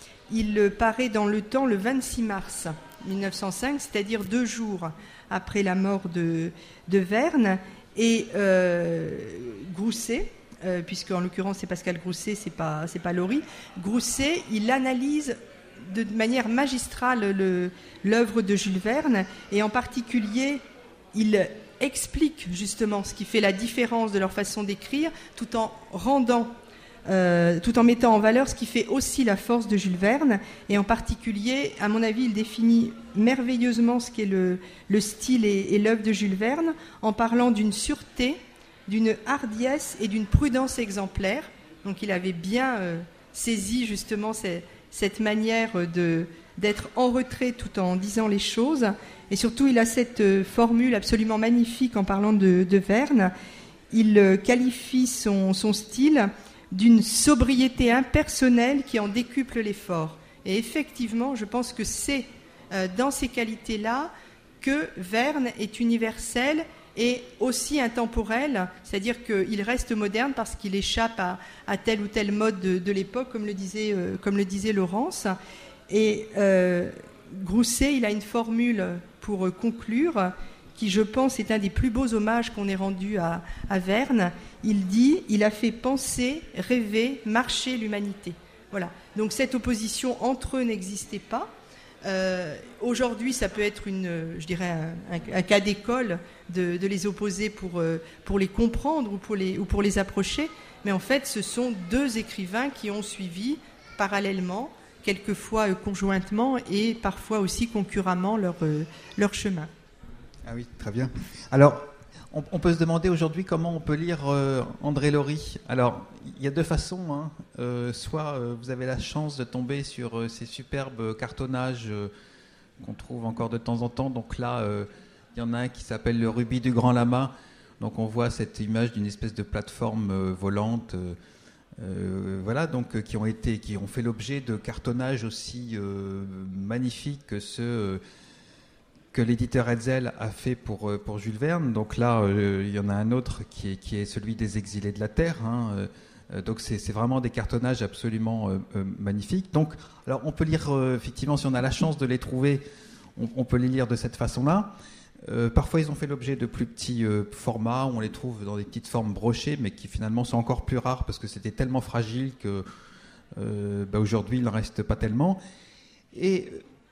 il paraît dans Le Temps le vingt-six mars mille neuf cent cinq, c'est-à-dire deux jours après la mort de, de Verne, et euh, Grousset, euh, puisque en l'occurrence c'est Pascal Grousset, c'est pas, c'est pas Laurie, Grousset, il analyse de manière magistrale le, l'œuvre de Jules Verne, et en particulier, il explique justement ce qui fait la différence de leur façon d'écrire, tout en rendant Euh, tout en mettant en valeur ce qui fait aussi la force de Jules Verne, et en particulier, à mon avis, il définit merveilleusement ce qu'est le, le style et, et l'œuvre de Jules Verne, en parlant d'une sûreté, d'une hardiesse et d'une prudence exemplaire. Donc il avait bien euh, saisi justement ces, cette manière de, d'être en retrait tout en disant les choses. Et surtout, il a cette euh, formule absolument magnifique en parlant de, de Verne. Il euh, qualifie son, son style d'une sobriété impersonnelle qui en décuple l'effort. Et effectivement, je pense que c'est euh, dans ces qualités-là que Verne est universel et aussi intemporel, c'est-à-dire qu'il reste moderne parce qu'il échappe à, à tel ou tel mode de, de l'époque, comme le disait, euh, comme le disait Laurence. Et euh, Grousset, il a une formule pour conclure qui, je pense, est un des plus beaux hommages qu'on ait rendu à, à Verne. Il dit « Il a fait penser, rêver, marcher l'humanité ». Voilà. Donc cette opposition entre eux n'existait pas. Euh, aujourd'hui, ça peut être une, je dirais un, un, un cas d'école de, de les opposer pour, euh, pour les comprendre ou pour les, ou pour les approcher. Mais en fait, ce sont deux écrivains qui ont suivi parallèlement, quelquefois euh, conjointement et parfois aussi concurremment leur, euh, leur chemin. Ah oui, très bien. Alors, on, on peut se demander aujourd'hui comment on peut lire euh, André Laurie. Alors, il y a deux façons. Hein. Euh, soit euh, vous avez la chance de tomber sur euh, ces superbes cartonnages euh, qu'on trouve encore de temps en temps. Donc là, euh, il y en a un qui s'appelle le Rubis du Grand Lama. Donc on voit cette image d'une espèce de plateforme euh, volante. Euh, euh, voilà, donc euh, qui ont été, qui ont fait l'objet de cartonnages aussi euh, magnifiques que ceux euh, que l'éditeur Hetzel a fait pour, pour Jules Verne. Donc là, euh, il y en a un autre qui est, qui est celui des Exilés de la Terre. Hein. Euh, donc c'est, c'est vraiment des cartonnages absolument euh, euh, magnifiques. Donc, alors on peut lire, euh, effectivement, si on a la chance de les trouver, on, on peut les lire de cette façon-là. Euh, parfois, ils ont fait l'objet de plus petits euh, formats, où on les trouve dans des petites formes brochées, mais qui finalement sont encore plus rares parce que c'était tellement fragile que euh, bah, aujourd'hui, il n'en reste pas tellement. Et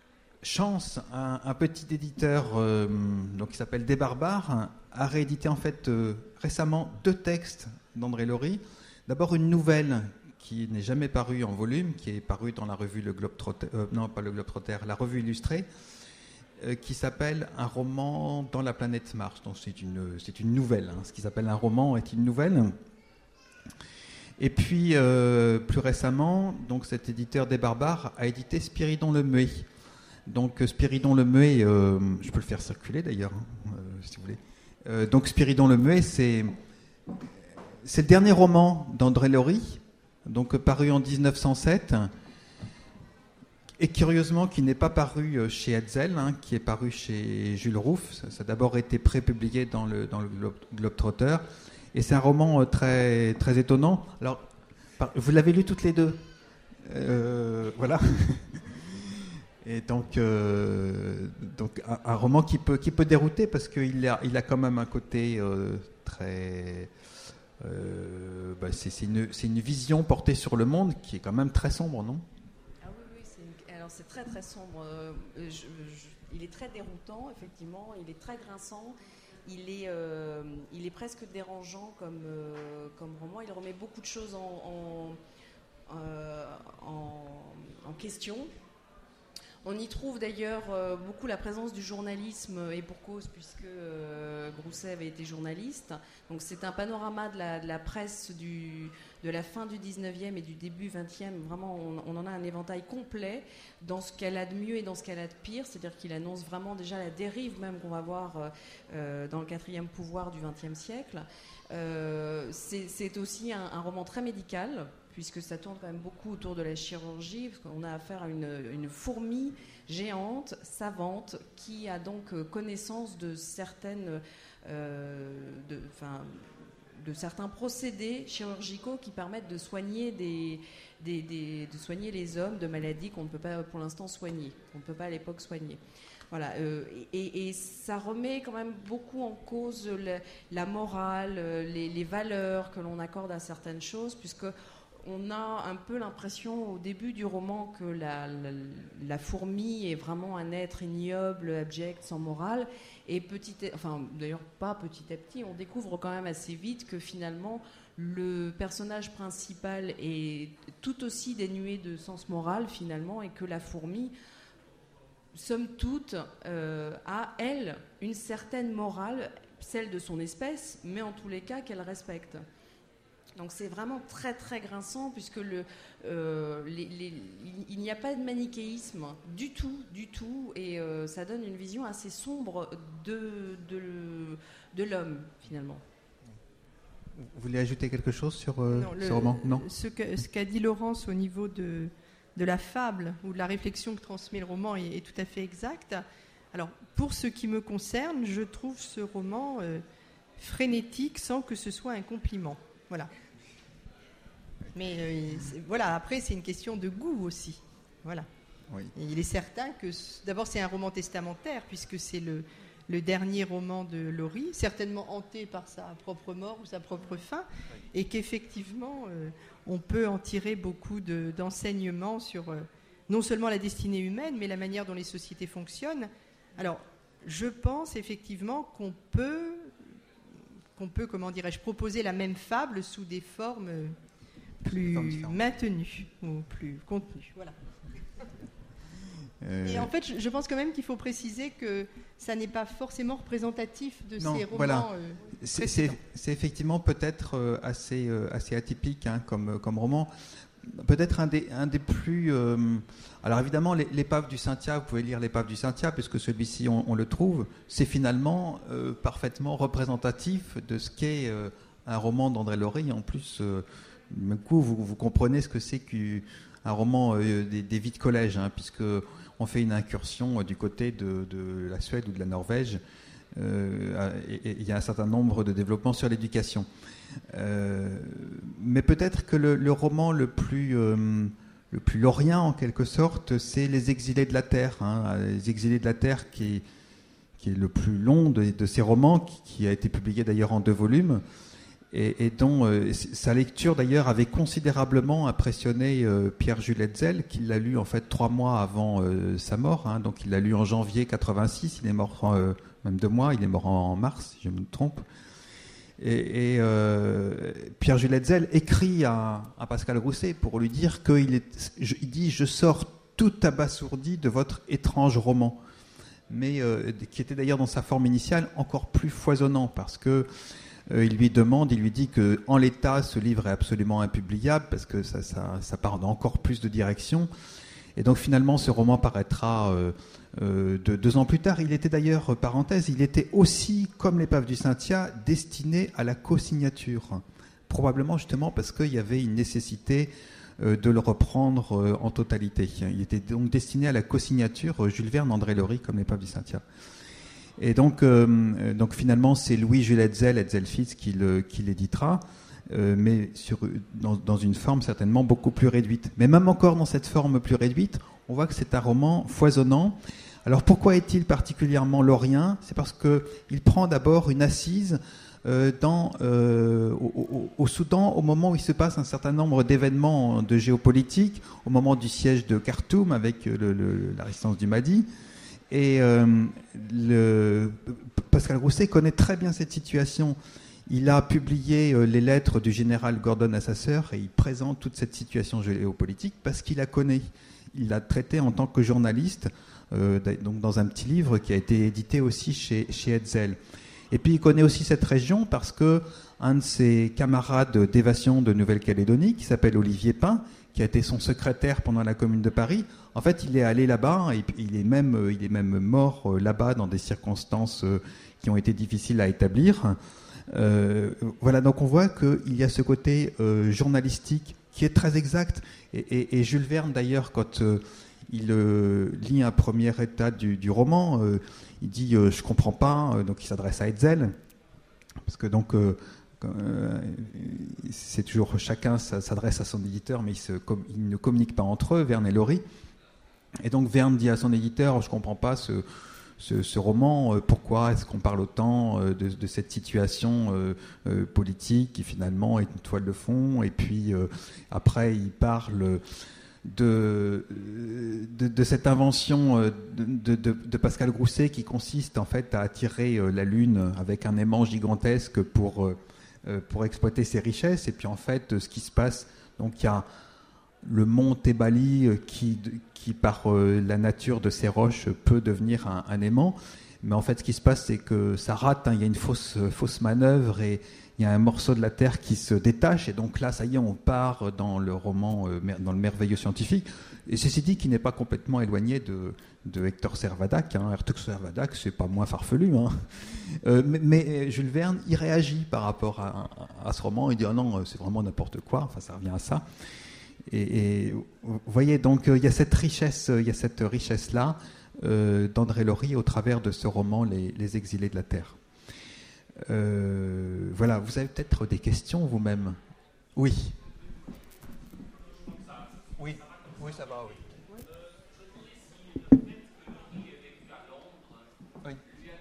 chance, un, un petit éditeur euh, donc, qui s'appelle Des Barbares a réédité en fait euh, récemment deux textes d'André Laurie. D'abord une nouvelle qui n'est jamais parue en volume, qui est parue dans la revue Le Globetrotter, euh, non pas le Globetrotter, la revue illustrée, euh, qui s'appelle Un roman dans la planète Mars. Donc c'est une, c'est une nouvelle. Hein. Ce qui s'appelle un roman est une nouvelle. Et puis euh, plus récemment, donc cet éditeur Des Barbares a édité Spiridon le Muet. Donc Spiridon le Muet, euh, je peux le faire circuler d'ailleurs, hein, euh, si vous voulez. Euh, donc Spiridon le Muet, c'est, c'est le dernier roman d'André Laurie, donc paru en dix-neuf cent sept, et curieusement qui n'est pas paru chez Hetzel, hein, qui est paru chez Jules Rouff. Ça, ça a d'abord été prépublié dans le, dans le Globe, Globetrotter, et c'est un roman très, très étonnant. Alors, vous l'avez lu toutes les deux, euh, voilà. Et donc, euh, donc un, un roman qui peut, qui peut dérouter parce qu'il a, il a quand même un côté euh, très... Euh, bah c'est, c'est, une, c'est une vision portée sur le monde qui est quand même très sombre, non ? Ah oui, oui, c'est une, alors c'est très très sombre. Euh, je, je, il est très déroutant, effectivement, il est très grinçant, il est, euh, il est presque dérangeant comme, euh, comme roman. Il remet beaucoup de choses en, en, euh, en, en question. On y trouve d'ailleurs euh, beaucoup la présence du journalisme, et pour cause, puisque euh, Grousset avait été journaliste. Donc c'est un panorama de la, de la presse du, de la fin du dix-neuvième et du début vingtième. Vraiment, on, on en a un éventail complet dans ce qu'elle a de mieux et dans ce qu'elle a de pire. C'est-à-dire qu'il annonce vraiment déjà la dérive même qu'on va voir euh, dans le quatrième pouvoir du vingtième siècle. Euh, c'est, c'est aussi un, un roman très médical, puisque ça tourne quand même beaucoup autour de la chirurgie, parce qu'on a affaire à une, une fourmi géante, savante, qui a donc connaissance de certaines, euh, de, enfin, de certains procédés chirurgicaux qui permettent de soigner des, des, des, de soigner les hommes de maladies qu'on ne peut pas pour l'instant soigner, qu'on ne peut pas à l'époque soigner. Voilà, euh, et, et ça remet quand même beaucoup en cause la, la morale, les, les valeurs que l'on accorde à certaines choses, puisque on a un peu l'impression au début du roman que la, la, la fourmi est vraiment un être ignoble, abject, sans morale. Et petit, enfin d'ailleurs pas petit à petit, on découvre quand même assez vite que finalement le personnage principal est tout aussi dénué de sens moral finalement, et que la fourmi, somme toute, euh, a elle une certaine morale, celle de son espèce, mais en tous les cas qu'elle respecte. Donc c'est vraiment très très grinçant puisque le, euh, les, les, il n'y a pas de manichéisme du tout, du tout, et euh, ça donne une vision assez sombre de, de, de l'homme finalement. Vous voulez ajouter quelque chose sur euh, non, le, ce roman ? Non. Ce, que, ce qu'a dit Laurence au niveau de, de la fable ou de la réflexion que transmet le roman est, est tout à fait exact. Alors pour ce qui me concerne, je trouve ce roman euh, frénétique sans que ce soit un compliment. Voilà. Mais euh, voilà, après, c'est une question de goût aussi. Voilà. Oui. Et il est certain que, d'abord, c'est un roman testamentaire, puisque c'est le, le dernier roman de Laurie, certainement hanté par sa propre mort ou sa propre fin, et qu'effectivement, euh, on peut en tirer beaucoup de, d'enseignements sur euh, non seulement la destinée humaine, mais la manière dont les sociétés fonctionnent. Alors, je pense effectivement qu'on peut, qu'on peut, comment dirais-je, proposer la même fable sous des formes plus maintenues ou plus contenues. Voilà. Euh... Et en fait, je pense quand même qu'il faut préciser que ça n'est pas forcément représentatif de non, ces romans. Voilà. Euh, c'est, c'est, c'est effectivement peut-être euh, assez, euh, assez atypique hein, comme, comme roman. Peut-être un des, un des plus... Euh, alors évidemment, l'épave du Cynthia, vous pouvez lire l'épave du Cynthia, puisque celui-ci, on, on le trouve, c'est finalement euh, parfaitement représentatif de ce qu'est euh, un roman d'André Laurie. En plus, euh, du coup, vous, vous comprenez ce que c'est qu'un roman euh, des, des vies de collège, hein, puisque on fait une incursion euh, du côté de, de la Suède ou de la Norvège. Euh, et il y a un certain nombre de développements sur l'éducation. Euh, mais peut-être que le, le roman le plus, euh, le plus laurien, en quelque sorte, c'est Les Exilés de la Terre. Hein, Les Exilés de la Terre, qui est, qui est le plus long de, de ces romans, qui, qui a été publié d'ailleurs en deux volumes, et, et dont euh, sa lecture d'ailleurs avait considérablement impressionné euh, Pierre-Jules Hetzel, qui l'a lu en fait trois mois avant euh, sa mort. Hein, donc il l'a lu en janvier quatre-vingt-six, il est mort euh, même deux mois, il est mort en mars, si je me trompe. Et, et euh, Pierre-Jules Hetzel écrit à, à Pascal Grousset pour lui dire qu'il est, je, il dit « Je sors tout abasourdi de votre étrange roman », mais euh, qui était d'ailleurs dans sa forme initiale encore plus foisonnant, parce que euh, il lui demande, il lui dit qu'en l'état, ce livre est absolument impubliable, parce que ça, ça, ça part dans encore plus de directions. Et donc finalement, ce roman paraîtra euh, euh, de, deux ans plus tard. Il était d'ailleurs, parenthèse, il était aussi, comme l'épave du Cynthia, destiné à la co-signature. Probablement justement parce qu'il y avait une nécessité euh, de le reprendre euh, en totalité. Il était donc destiné à la co-signature, euh, Jules Verne, André Laurie, comme l'épave du Cynthia. Et donc, euh, donc finalement, c'est Louis-Jules Hetzel, Hetzel Fils, qui, le, qui l'éditera. Euh, mais sur, dans, dans une forme certainement beaucoup plus réduite. Mais même encore dans cette forme plus réduite, on voit que c'est un roman foisonnant. Alors pourquoi est-il particulièrement laurien ? C'est parce qu'il prend d'abord une assise euh, dans, euh, au, au, au Soudan, au moment où il se passe un certain nombre d'événements de géopolitique, au moment du siège de Khartoum avec le, le, la résistance du Mahdi. Et euh, le, Pascal Grousset connaît très bien cette situation. Il a publié euh, les lettres du général Gordon à sa sœur et il présente toute cette situation géopolitique parce qu'il la connaît. Il l'a traitée en tant que journaliste, euh, donc dans un petit livre qui a été édité aussi chez, chez Hetzel. Et puis il connaît aussi cette région parce que un de ses camarades d'évasion de Nouvelle-Calédonie, qui s'appelle Olivier Pain, qui a été son secrétaire pendant la Commune de Paris, en fait il est allé là-bas et il est même, il est même mort là-bas dans des circonstances qui ont été difficiles à établir. Euh, voilà, donc on voit qu'il y a ce côté euh, journalistique qui est très exact. Et, et, et Jules Verne, d'ailleurs, quand euh, il euh, lit un premier état du, du roman, euh, il dit euh, « je comprends pas euh, », donc il s'adresse à Hetzel, parce que donc euh, euh, c'est toujours chacun s'adresse à son éditeur, mais ils, se, com- ils ne communiquent pas entre eux, Verne et Laurie. Et donc Verne dit à son éditeur « je comprends pas ce... Ce, ce roman, euh, pourquoi est-ce qu'on parle autant euh, de, de cette situation euh, euh, politique qui finalement est une toile de fond ?» Et puis euh, après, il parle de, de, de cette invention euh, de, de, de Pascal Grousset qui consiste en fait à attirer euh, la Lune avec un aimant gigantesque pour, euh, pour exploiter ses richesses. Et puis en fait, ce qui se passe, donc il y a le mont Tébali qui, qui par euh, la nature de ces roches peut devenir un, un aimant, Mais en fait, ce qui se passe, c'est que ça rate, hein, il y a une fausse, fausse manœuvre et il y a un morceau de la Terre qui se détache. Et donc là, ça y est, on part dans le roman, euh, dans le merveilleux scientifique. Et ceci dit, qui n'est pas complètement éloigné de, de Hector Servadac. Hein. Hector Servadac, c'est pas moins farfelu. Hein. Euh, mais, mais Jules Verne, il réagit par rapport à, à, à ce roman. Il dit oh non, c'est vraiment n'importe quoi. Enfin, ça revient à ça. Et, et vous voyez, donc il y a cette richesse, il y a cette richesse-là euh, d'André Laurie au travers de ce roman, Les, Les Exilés de la Terre. Euh, voilà, vous avez peut-être des questions vous-même. Oui. Oui, oui, ça va, oui. Oui.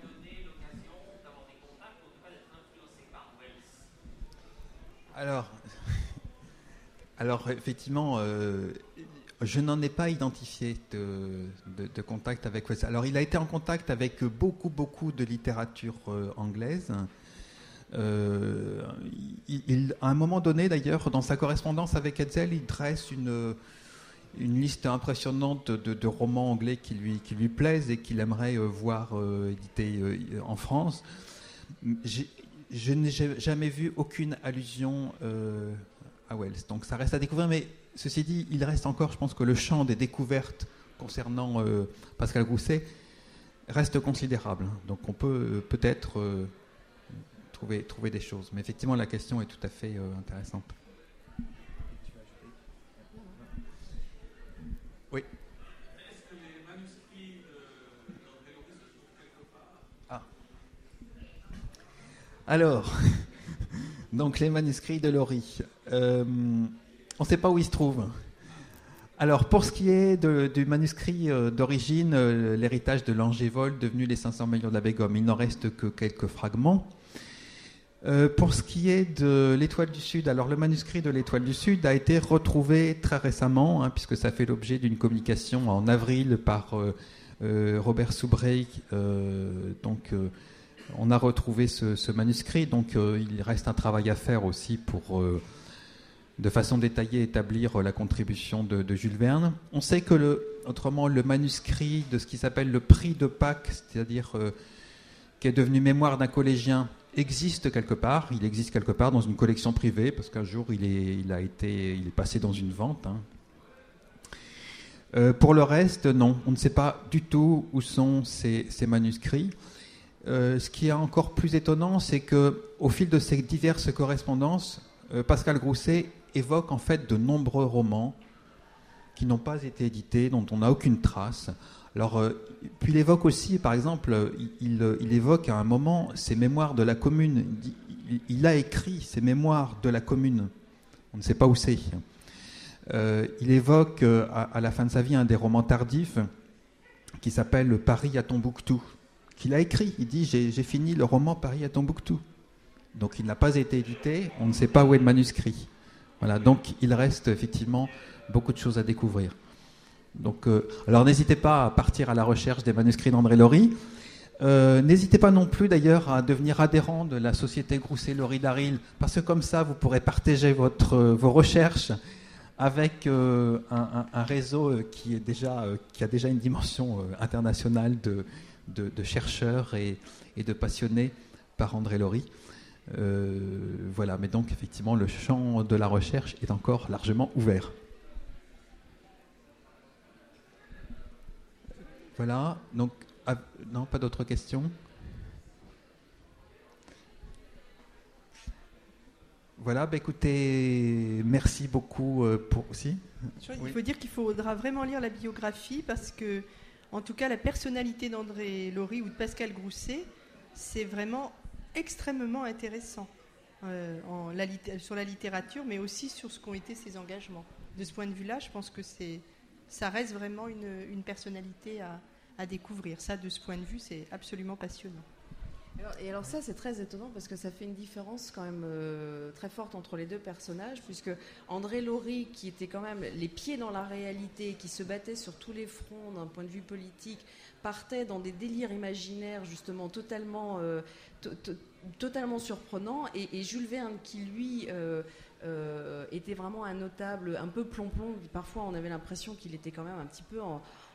Alors, alors effectivement, euh, je n'en ai pas identifié de, de, de contact avec Wells. Alors, il a été en contact avec beaucoup, beaucoup de littérature euh, anglaise. Euh, il, il, à un moment donné, d'ailleurs, dans sa correspondance avec Hetzel, il dresse une, une liste impressionnante de, de romans anglais qui lui, qui lui plaisent et qu'il aimerait euh, voir euh, édités euh, en France. J'ai, je n'ai jamais vu aucune allusion euh, à Wells, donc ça reste à découvrir, mais ceci dit, il reste encore, je pense que le champ des découvertes concernant euh, Pascal Grousset reste considérable. Donc on peut euh, peut-être euh, trouver, trouver des choses. Mais effectivement, la question est tout à fait euh, intéressante. Oui. Est-ce que les manuscrits d'André Laurie se trouvent quelque part ? Ah. Alors, donc les manuscrits de Laurie. Euh, on ne sait pas où ils se trouvent. Alors, pour ce qui est de, du manuscrit euh, d'origine, euh, l'héritage de Langévol, devenu les cinq cents millions de l'abbé Gomme, il n'en reste que quelques fragments. Euh, pour ce qui est de l'Étoile du Sud, alors le manuscrit de l'Étoile du Sud a été retrouvé très récemment, hein, puisque ça fait l'objet d'une communication en avril par euh, euh, Robert Soubrey. Euh, donc, euh, on a retrouvé ce, ce manuscrit, donc euh, il reste un travail à faire aussi pour... Euh, de façon détaillée établir la contribution de, de Jules Verne. On sait que le, autrement le manuscrit de ce qui s'appelle le prix de Pâques, c'est-à-dire euh, qui est devenu mémoire d'un collégien, existe quelque part. Il existe quelque part dans une collection privée, parce qu'un jour il est, il a été, il est passé dans une vente. Hein. Euh, pour le reste, non, on ne sait pas du tout où sont ces, ces manuscrits. Euh, ce qui est encore plus étonnant, c'est que au fil de ces diverses correspondances, euh, Pascal Grousset évoque en fait de nombreux romans qui n'ont pas été édités, dont on n'a aucune trace. Alors, euh, puis il évoque aussi, par exemple, il, il, il évoque à un moment ses mémoires de la Commune. Il, il, il a écrit ses mémoires de la Commune. On ne sait pas où c'est. Euh, il évoque euh, à, à la fin de sa vie un des romans tardifs qui s'appelle Paris à Tombouctou, qu'il a écrit. Il dit j'ai, j'ai fini le roman Paris à Tombouctou. Donc il n'a pas été édité. On ne sait pas où est le manuscrit. Voilà, donc il reste effectivement beaucoup de choses à découvrir. Donc, euh, alors n'hésitez pas à partir à la recherche des manuscrits d'André Laurie. Euh, n'hésitez pas non plus d'ailleurs à devenir adhérent de la société Grousset-Laurie Daryl, parce que comme ça vous pourrez partager votre, euh, vos recherches avec euh, un, un, un réseau qui, est déjà, euh, qui a déjà une dimension euh, internationale de, de, de chercheurs et, et de passionnés par André Laurie. Euh, voilà, mais donc effectivement le champ de la recherche est encore largement ouvert. Voilà, donc ah, non, pas d'autres questions. Voilà, bah écoutez, merci beaucoup euh, pour aussi. Il oui. faut dire qu'il faudra vraiment lire la biographie parce que, en tout cas, la personnalité d'André Laurie ou de Pascal Grousset, c'est vraiment extrêmement intéressant euh, en la, sur la littérature, mais aussi sur ce qu'ont été ses engagements. De ce point de vue-là, je pense que c'est, ça reste vraiment une, une personnalité à, à découvrir. Ça, de ce point de vue, c'est absolument passionnant. Alors, et alors ça, c'est très étonnant parce que ça fait une différence quand même euh, très forte entre les deux personnages, puisque André Laurie, qui était quand même les pieds dans la réalité, qui se battait sur tous les fronts d'un point de vue politique, partait dans des délires imaginaires justement totalement, euh, to- to- totalement surprenants, et, et Jules Verne qui lui euh, euh, était vraiment un notable un peu plomb-plomb, parfois on avait l'impression qu'il était quand même un petit peu en,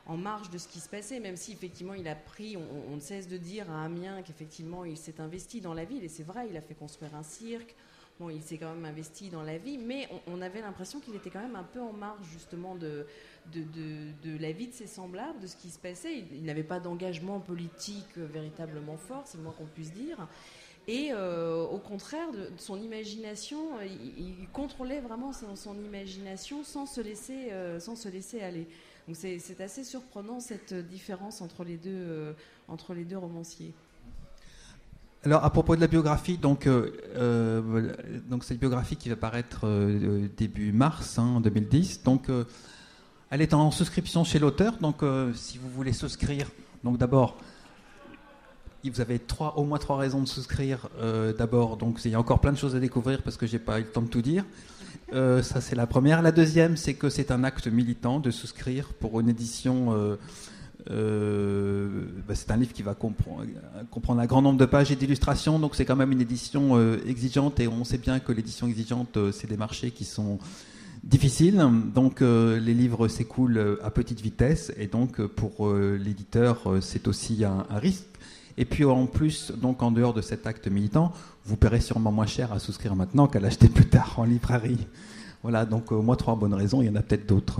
en marge de ce qui se passait, même si effectivement il a pris, on, on ne cesse de dire à Amiens qu'effectivement il s'est investi dans la ville, et c'est vrai, il a fait construire un cirque, bon, il s'est quand même investi dans la vie, mais on, on avait l'impression qu'il était quand même un peu en marge justement de, de, de, de la vie de ses semblables, de ce qui se passait. Il, il n'avait pas d'engagement politique euh, véritablement fort, c'est le moins qu'on puisse dire. Et euh, au contraire, de, de son imagination, il, il contrôlait vraiment son, son imagination sans se laisser, euh, sans se laisser aller. Donc c'est, c'est assez surprenant cette différence entre les deux, euh, entre les deux romanciers. Alors, à propos de la biographie, donc, euh, euh, donc cette biographie qui va paraître euh, début mars hein, deux mille dix, donc euh, elle est en souscription chez l'auteur. Donc, euh, si vous voulez souscrire, donc d'abord, vous avez trois, au moins trois raisons de souscrire. Euh, d'abord, donc il y a encore plein de choses à découvrir parce que j'ai pas eu le temps de tout dire. Euh, ça, c'est la première. La deuxième, c'est que c'est un acte militant de souscrire pour une édition. Euh, Euh, bah c'est un livre qui va comprendre, comprendre un grand nombre de pages et d'illustrations, donc c'est quand même une édition euh, exigeante, et on sait bien que l'édition exigeante, euh, c'est des marchés qui sont difficiles, donc euh, les livres s'écoulent à petite vitesse, et donc pour euh, l'éditeur, euh, c'est aussi un, un risque. Et puis en plus, donc en dehors de cet acte militant, vous paierez sûrement moins cher à souscrire maintenant qu'à l'acheter plus tard en librairie. Voilà, donc au moins trois bonnes raisons, il y en a peut-être d'autres.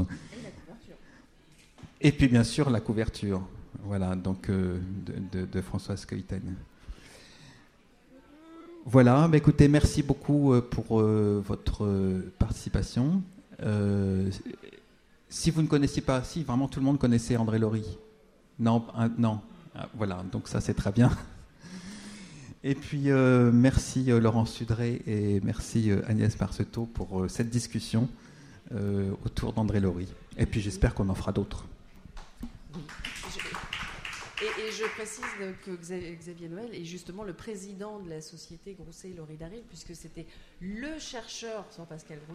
Et puis bien sûr la couverture, voilà, donc euh, de, de, de Françoise Coïtaine. Voilà, bah, écoutez, merci beaucoup pour euh, votre participation. Euh, si vous ne connaissiez pas, si vraiment tout le monde connaissait André Laurie, non, un, non, ah, voilà, donc ça c'est très bien. Et puis euh, merci euh, Laurent Sudré et merci euh, Agnès Marceteau pour euh, cette discussion euh, autour d'André Laurie. Et puis j'espère qu'on en fera d'autres. Et, et je précise que Xavier Noël est justement le président de la société Grousset-Laurie-Daryl, puisque c'était le chercheur sur Pascal Grousset